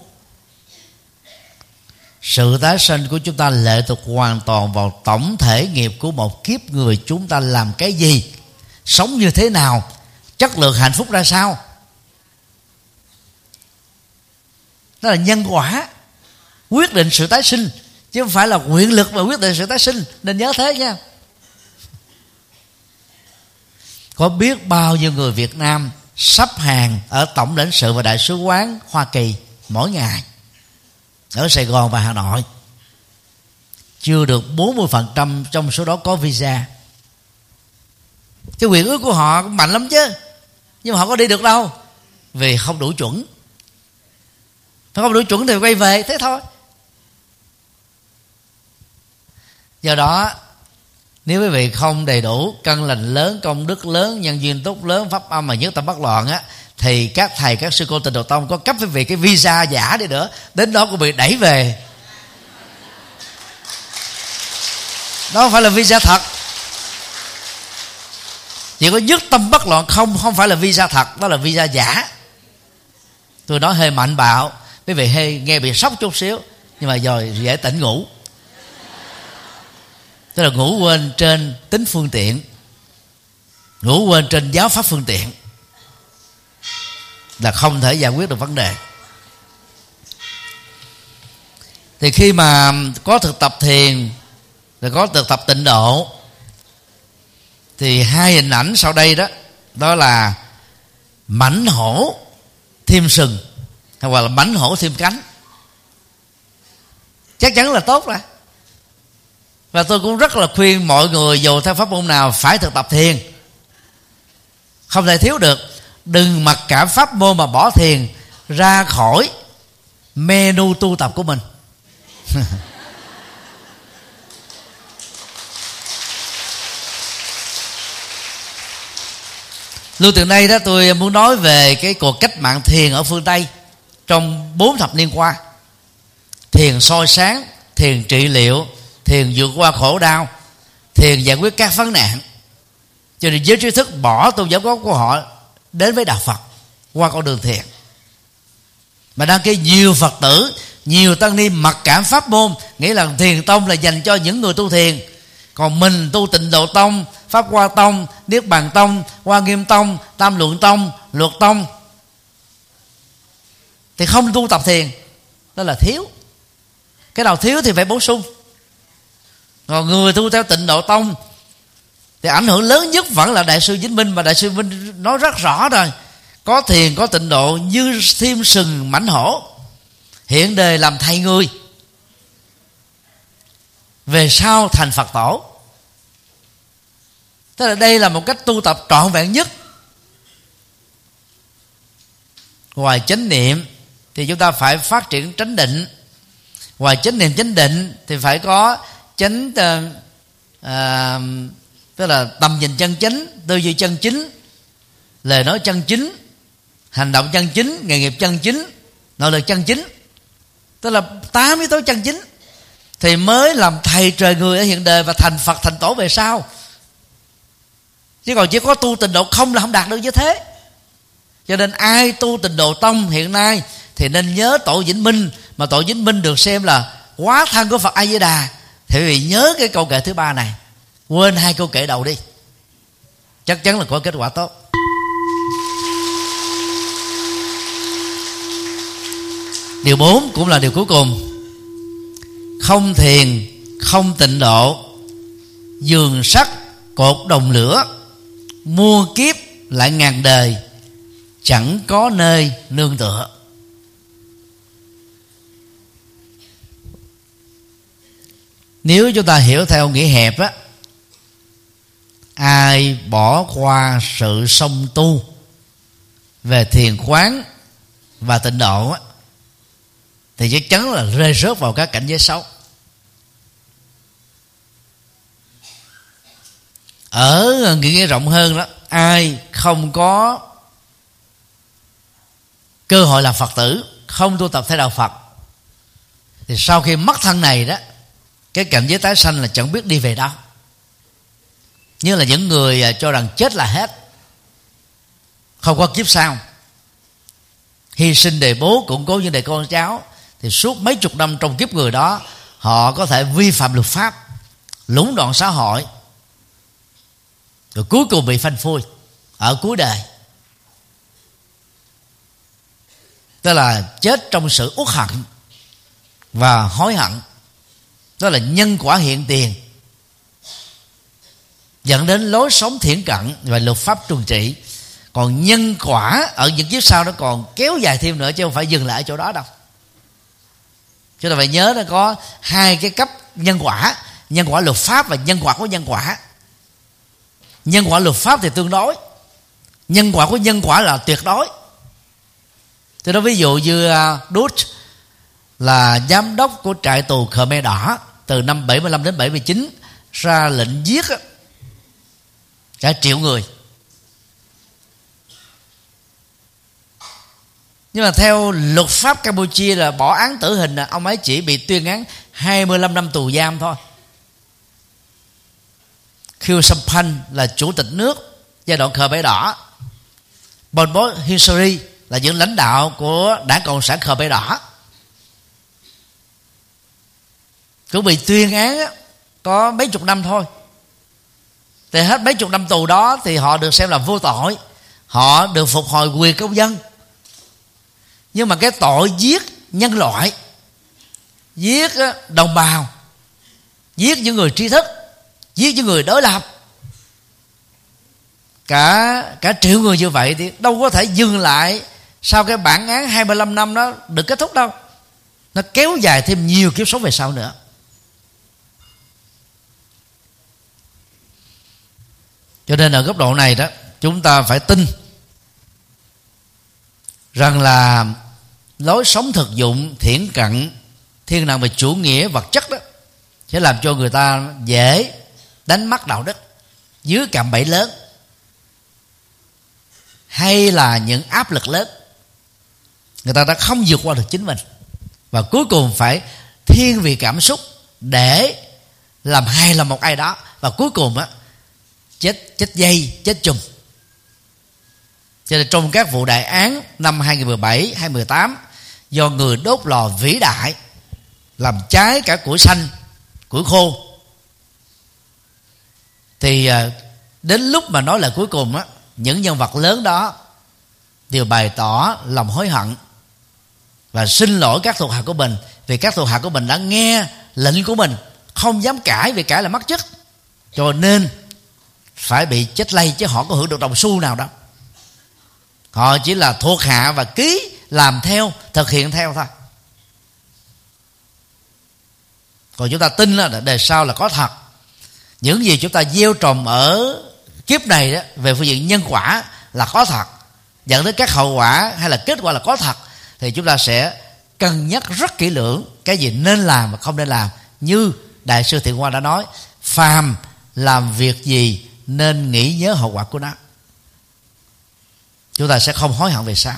Sự tái sinh của chúng ta lệ thuộc hoàn toàn vào tổng thể nghiệp của một kiếp người. Chúng ta làm cái gì, sống như thế nào, chất lượng hạnh phúc ra sao, đó là nhân quả quyết định sự tái sinh, chứ không phải là nguyện lực mà quyết định sự tái sinh. Nên nhớ thế nha. Có biết bao nhiêu người Việt Nam sắp hàng ở tổng lãnh sự và đại sứ quán Hoa Kỳ mỗi ngày ở Sài Gòn và Hà Nội, chưa được bốn mươi phần trăm trong số đó có visa. Cái quyền ước của họ cũng mạnh lắm chứ, nhưng mà họ có đi được đâu, vì không đủ chuẩn. Không đủ chuẩn thì quay về, thế thôi. Do đó, nếu quý vị không đầy đủ căn lành lớn, công đức lớn, nhân duyên tốt lớn, pháp âm mà nhất tâm bất loạn á, thì các thầy, các sư cô Tịnh Độ Tông có cấp với vị cái visa giả đi nữa, đến đó cũng bị đẩy về. Đó không phải là visa thật. Chỉ có nhất tâm bất loạn không, không phải là visa thật, đó là visa giả. Tôi nói hơi mạnh bạo, quý vị hơi nghe bị sốc chút xíu, nhưng mà rồi dễ tỉnh ngủ. Tức là ngủ quên trên tính phương tiện, ngủ quên trên giáo pháp phương tiện, là không thể giải quyết được vấn đề. Thì khi mà có thực tập thiền, rồi có thực tập tịnh độ, thì hai hình ảnh sau đây đó, đó là mãnh hổ thêm sừng, hoặc là mãnh hổ thêm cánh. Chắc chắn là tốt rồi. Và tôi cũng rất là khuyên mọi người dù theo pháp môn nào phải thực tập thiền, không thể thiếu được. Đừng mặc cảm pháp môn mà bỏ thiền ra khỏi menu tu tập của mình. Lưu từ đây đó, tôi muốn nói về cái cuộc cách mạng thiền ở phương Tây trong bốn thập niên qua. Thiền soi sáng, thiền trị liệu, thiền vượt qua khổ đau, thiền giải quyết các vấn nạn. Cho nên giới trí thức bỏ tôn giáo gốc của họ đến với đạo Phật qua con đường thiền. Mà đăng ký nhiều Phật tử, nhiều tăng ni mặc cảm pháp môn, nghĩ là thiền tông là dành cho những người tu thiền, còn mình tu Tịnh Độ Tông, Pháp Hoa Tông, Niết Bàn Tông, Hoa Nghiêm Tông, Tam Luận Tông, Luật Tông thì không tu tập thiền. Đó là thiếu. Cái nào thiếu thì phải bổ sung. Còn người tu theo Tịnh Độ Tông thì ảnh hưởng lớn nhất vẫn là Đại sư Vĩnh Minh. Mà Đại sư Vĩnh Minh nói rất rõ rồi: có thiền, có tịnh độ như thêm sừng mãnh hổ, hiện đời làm thầy người, về sau thành Phật tổ. Tức là đây là một cách tu tập trọn vẹn nhất. Ngoài chánh niệm thì chúng ta phải phát triển chánh định. Ngoài chánh niệm chánh định thì phải có chánh à, tức là tầm nhìn chân chính, tư duy chân chính, lời nói chân chính, hành động chân chính, nghề nghiệp chân chính, nội lực chân chính. Tức là tám yếu tố chân chính thì mới làm thầy trời người ở hiện đời và thành Phật thành tổ về sau. Chứ còn chỉ có tu Tịnh độ không là không đạt được như thế. Cho nên ai tu Tịnh Độ Tông hiện nay thì nên nhớ tổ Vĩnh Minh. Mà tổ Vĩnh Minh được xem là hóa thân của Phật A Di Đà, thì quý vị nhớ cái câu kệ thứ ba này, quên hai câu kệ đầu đi, chắc chắn là có kết quả tốt. Điều bốn cũng là điều cuối cùng. Không thiền, không tịnh độ, giường sắt cột đồng lửa, muôn kiếp lại ngàn đời, chẳng có nơi nương tựa. Nếu chúng ta hiểu theo nghĩa hẹp á, ai bỏ qua sự song tu về thiền quán và tịnh độ á, thì chắc chắn là rơi rớt vào các cảnh giới xấu. Ở nghĩa rộng hơn đó, ai không có cơ hội làm Phật tử, không tu tập theo đạo Phật, thì sau khi mất thân này đó, cái cảnh giới tái sanh là chẳng biết đi về đâu. Như là những người cho rằng chết là hết, không có kiếp sau, hy sinh đề bố củng cố những đề con cháu, thì suốt mấy chục năm trong kiếp người đó, họ có thể vi phạm luật pháp, lũng đoạn xã hội, rồi cuối cùng bị phanh phui ở cuối đời. Tức là chết trong sự uất hận và hối hận. Đó là nhân quả hiện tiền, dẫn đến lối sống thiển cận và luật pháp trừng trị. Còn nhân quả ở những kiếp sau nó còn kéo dài thêm nữa, chứ không phải dừng lại ở chỗ đó đâu. Chúng ta phải nhớ nó có hai cái cấp nhân quả: nhân quả luật pháp và nhân quả của nhân quả. Nhân quả luật pháp thì tương đối, nhân quả của nhân quả là tuyệt đối. Tôi nói ví dụ như Đút là giám đốc của trại tù Khmer Đỏ, từ năm bảy mươi lăm đến bảy mươi chín ra lệnh giết cả triệu người. Nhưng mà theo luật pháp Campuchia là bỏ án tử hình, ông ấy chỉ bị tuyên án hai mươi lăm năm tù giam thôi. Khieu Samphan là chủ tịch nước giai đoạn Khmer Đỏ, Pol Pot, Hun Sen là những lãnh đạo của Đảng Cộng sản Khmer Đỏ, cũng bị tuyên án có mấy chục năm thôi. Thì hết mấy chục năm tù đó thì họ được xem là vô tội, họ được phục hồi quyền công dân. Nhưng mà cái tội giết nhân loại, giết đồng bào, giết những người tri thức, giết những người đối lập, cả cả triệu người như vậy thì đâu có thể dừng lại sau cái bản án hai mươi lăm năm đó được kết thúc đâu. Nó kéo dài thêm nhiều kiếp sống về sau nữa. Cho nên ở góc độ này đó, chúng ta phải tin rằng là lối sống thực dụng thiển cận, thiên nặng về chủ nghĩa vật chất đó sẽ làm cho người ta dễ đánh mất đạo đức dưới cạm bẫy lớn, hay là những áp lực lớn. Người ta đã không vượt qua được chính mình, và cuối cùng phải thiên vị cảm xúc để làm hài lòng một ai đó, và cuối cùng á chết chết dây, chết chùm. Cho nên trong các vụ đại án năm hai nghìn mười bảy, hai nghìn mười tám, do người đốt lò vĩ đại làm cháy cả củi xanh, củi khô, thì đến lúc mà nói lời cuối cùng á, những nhân vật lớn đó đều bày tỏ lòng hối hận và xin lỗi các thuộc hạ của mình, vì các thuộc hạ của mình đã nghe lệnh của mình, không dám cãi, vì cãi là mất chức, cho nên phải bị chết lây, chứ họ có hưởng được đồng xu nào đâu. Họ chỉ là thuộc hạ và ký làm theo, thực hiện theo thôi. Còn chúng ta tin là đời sau là có thật. Những gì chúng ta gieo trồng ở kiếp này đó, về phương diện nhân quả là có thật, dẫn đến các hậu quả hay là kết quả là có thật, thì chúng ta sẽ cân nhắc rất kỹ lưỡng cái gì nên làm và không nên làm. Như Đại sư Thiện Hoa đã nói, phàm làm việc gì nên nghĩ nhớ hậu quả của nó, chúng ta sẽ không hối hận về sau.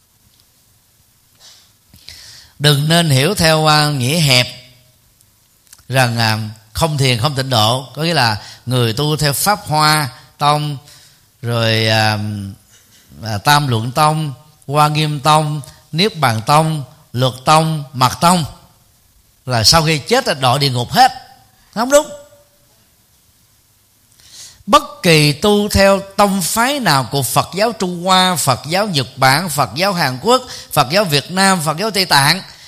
Đừng nên hiểu theo uh, nghĩa hẹp rằng uh, không thiền không tịnh độ, có nghĩa là người tu theo Pháp Hoa Tông, rồi uh, uh, Tam Luận Tông, Hoa Nghiêm Tông, Niết Bàn Tông, Luật Tông, Mật Tông là sau khi chết là đọa địa ngục hết. Không đúng. Bất kỳ tu theo tông phái nào của Phật giáo Trung Hoa, Phật giáo Nhật Bản, Phật giáo Hàn Quốc, Phật giáo Việt Nam, Phật giáo Tây Tạng,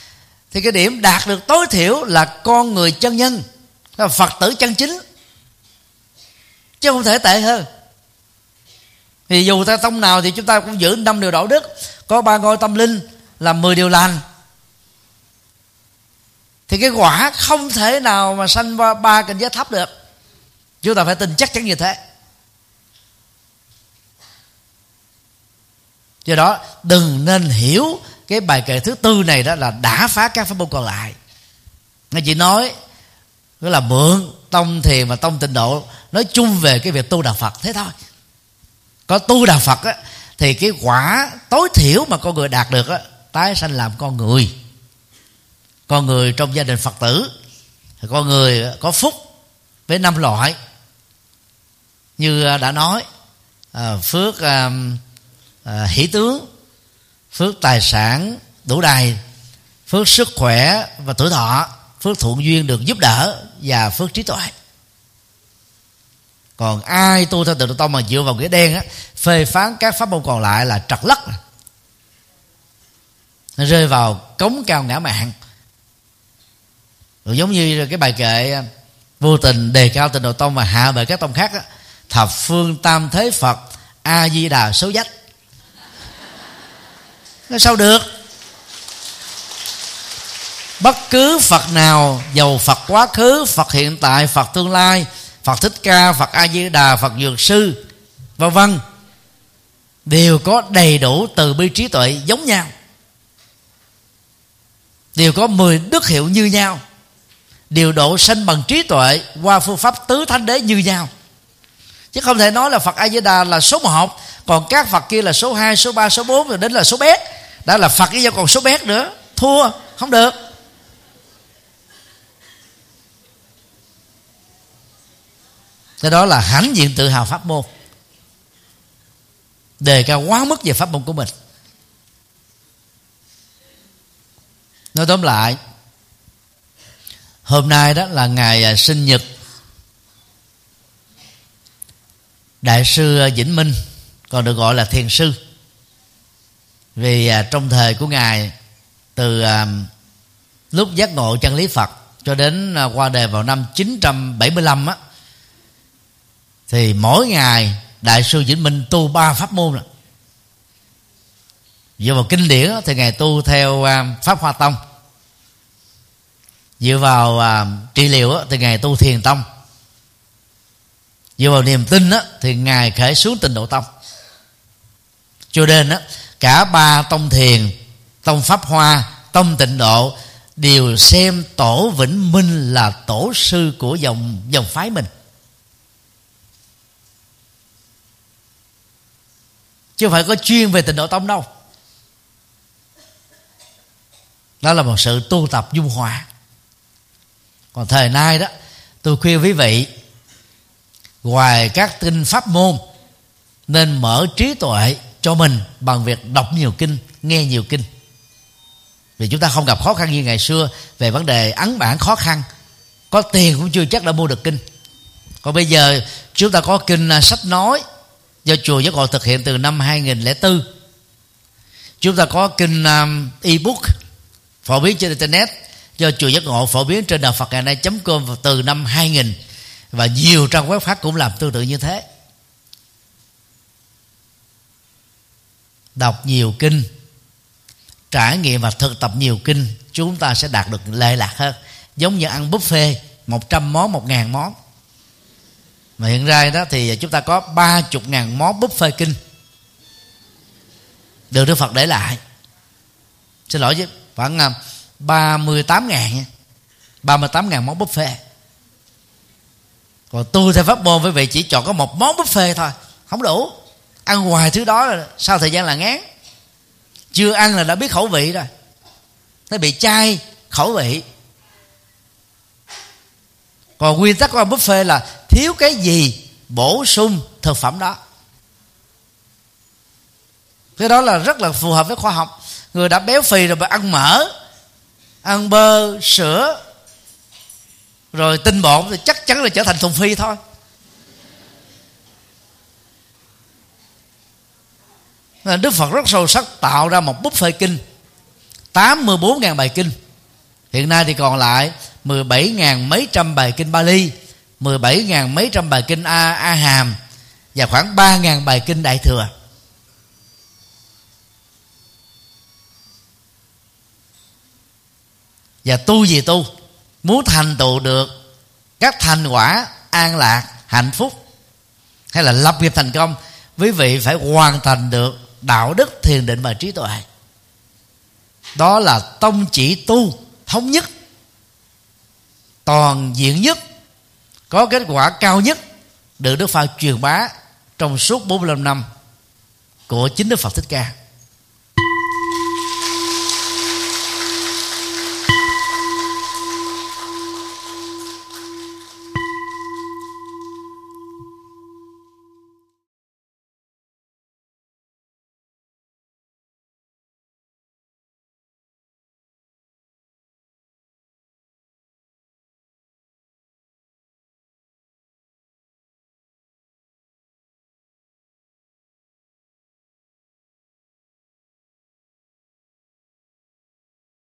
thì cái điểm đạt được tối thiểu là con người chân nhân, là Phật tử chân chính, chứ không thể tệ hơn. Thì dù theo tông nào thì chúng ta cũng giữ năm điều đạo đức, có ba ngôi tâm linh, làm mười điều lành, thì cái quả không thể nào mà sanh qua ba cảnh giới thấp được. Chúng ta phải tin chắc chắn như thế. Do đó đừng nên hiểu cái bài kệ thứ tư này đó là đã phá các pháp môn còn lại. Nó chỉ nói đó là mượn tông thiền và tông tịnh độ nói chung về cái việc tu đạo Phật thế thôi. Có tu đạo Phật á, thì cái quả tối thiểu mà con người đạt được á, tái sanh làm con người, con người trong gia đình Phật tử, con người có phúc với năm loại như đã nói: à, phước à, à, hỷ tướng, phước tài sản đủ đầy, phước sức khỏe và tuổi thọ, phước thuận duyên được giúp đỡ, và phước trí tuệ. Còn ai tu theo Tịnh Độ Tông mà dựa vào nghĩa đen á, phê phán các pháp môn còn lại là trật lất, nó rơi vào cống cao ngã mạn. Rồi giống như cái bài kệ vô tình đề cao Tịnh Độ Tông mà hạ bệ các tông khác á: thập phương tam thế Phật, A Di Đà số dách. Nó sao được? Bất cứ Phật nào, dầu Phật quá khứ, Phật hiện tại, Phật tương lai, Phật Thích Ca, Phật A Di Đà, Phật Dược Sư, vân vân, đều có đầy đủ từ bi trí tuệ giống nhau, đều có mười đức hiệu như nhau, điều độ sanh bằng trí tuệ qua phương pháp tứ thánh đế như nhau. Chứ không thể nói là Phật A Di Đà là số một, còn các Phật kia là số hai, số ba, số bốn, rồi đến là số bét. Đã là Phật với nhau còn số bét nữa, thua, không được. Cái đó là hãnh diện tự hào pháp môn, đề cao quá mức về pháp môn của mình. Nói tóm lại, hôm nay đó là ngày sinh nhật Đại sư Vĩnh Minh, còn được gọi là Thiền sư, vì trong thời của ngài, từ lúc giác ngộ chân lý Phật cho đến qua đời vào năm chín trăm bảy mươi lăm á, thì mỗi ngày Đại sư Vĩnh Minh tu ba pháp môn rồi. Dựa vào kinh điển thì ngài tu theo Pháp Hoa Tông, dựa vào trị liệu thì ngài tu Thiền Tông, dựa vào niềm tin thì ngài khởi xuống Tịnh Độ Tông. Cho nên cả ba tông thiền, tông Pháp Hoa, tông Tịnh Độ đều xem tổ Vĩnh Minh là tổ sư của dòng dòng phái mình, chứ không phải có chuyên về Tịnh Độ Tông đâu. Đó là một sự tu tập dung hòa. Còn thời nay đó, tôi khuyên quý vị, ngoài các kinh pháp môn, nên mở trí tuệ cho mình bằng việc đọc nhiều kinh, nghe nhiều kinh. Vì chúng ta không gặp khó khăn như ngày xưa về vấn đề ấn bản khó khăn, có tiền cũng chưa chắc đã mua được kinh. Còn bây giờ chúng ta có kinh sách nói do chùa Giác Ngộ thực hiện từ năm hai nghìn lẻ bốn. Chúng ta có kinh um, ebook phổ biến trên internet do chùa Giác Ngộ phổ biến trên đạo Phật ngày nay chấm com từ năm hai nghìn, và nhiều trang web khác cũng làm tương tự như thế. Đọc nhiều kinh, trải nghiệm và thực tập nhiều kinh, chúng ta sẽ đạt được lệ lạc hơn. Giống như ăn buffet một trăm món, một ngàn món. Mà hiện ra đó thì chúng ta có ba mươi ngàn món buffet kinh được Đức Phật để lại. Xin lỗi chứ, khoảng ba mươi tám ngàn ba mươi tám ngàn món buffet. Còn tu theo pháp môn, quý vị chỉ chọn có một món buffet thôi, không đủ. Ăn hoài thứ đó là sau thời gian là ngán. Chưa ăn là đã biết khẩu vị rồi, nó bị chai khẩu vị. Còn nguyên tắc của buffet là thiếu cái gì bổ sung thực phẩm đó. Cái đó là rất là phù hợp với khoa học. Người đã béo phì rồi phải ăn mỡ, ăn bơ, sữa, rồi tinh bột thì chắc chắn là trở thành thùng phi thôi. Đức Phật rất sâu sắc tạo ra một buffet kinh, tám mươi bốn ngàn bài kinh, Hiện nay thì còn lại mười bảy ngàn mấy trăm bài kinh Bali, mười bảy ngàn mấy trăm bài kinh A, A Hàm và khoảng ba ngàn bài kinh Đại Thừa. Và tu gì tu, muốn thành tựu được các thành quả an lạc, hạnh phúc hay là lập nghiệp thành công, quý vị phải hoàn thành được đạo đức, thiền định và trí tuệ. Đó là tông chỉ tu thống nhất, toàn diện nhất, có kết quả cao nhất, được Đức Phật truyền bá trong suốt bốn mươi lăm năm của chính Đức Phật Thích Ca.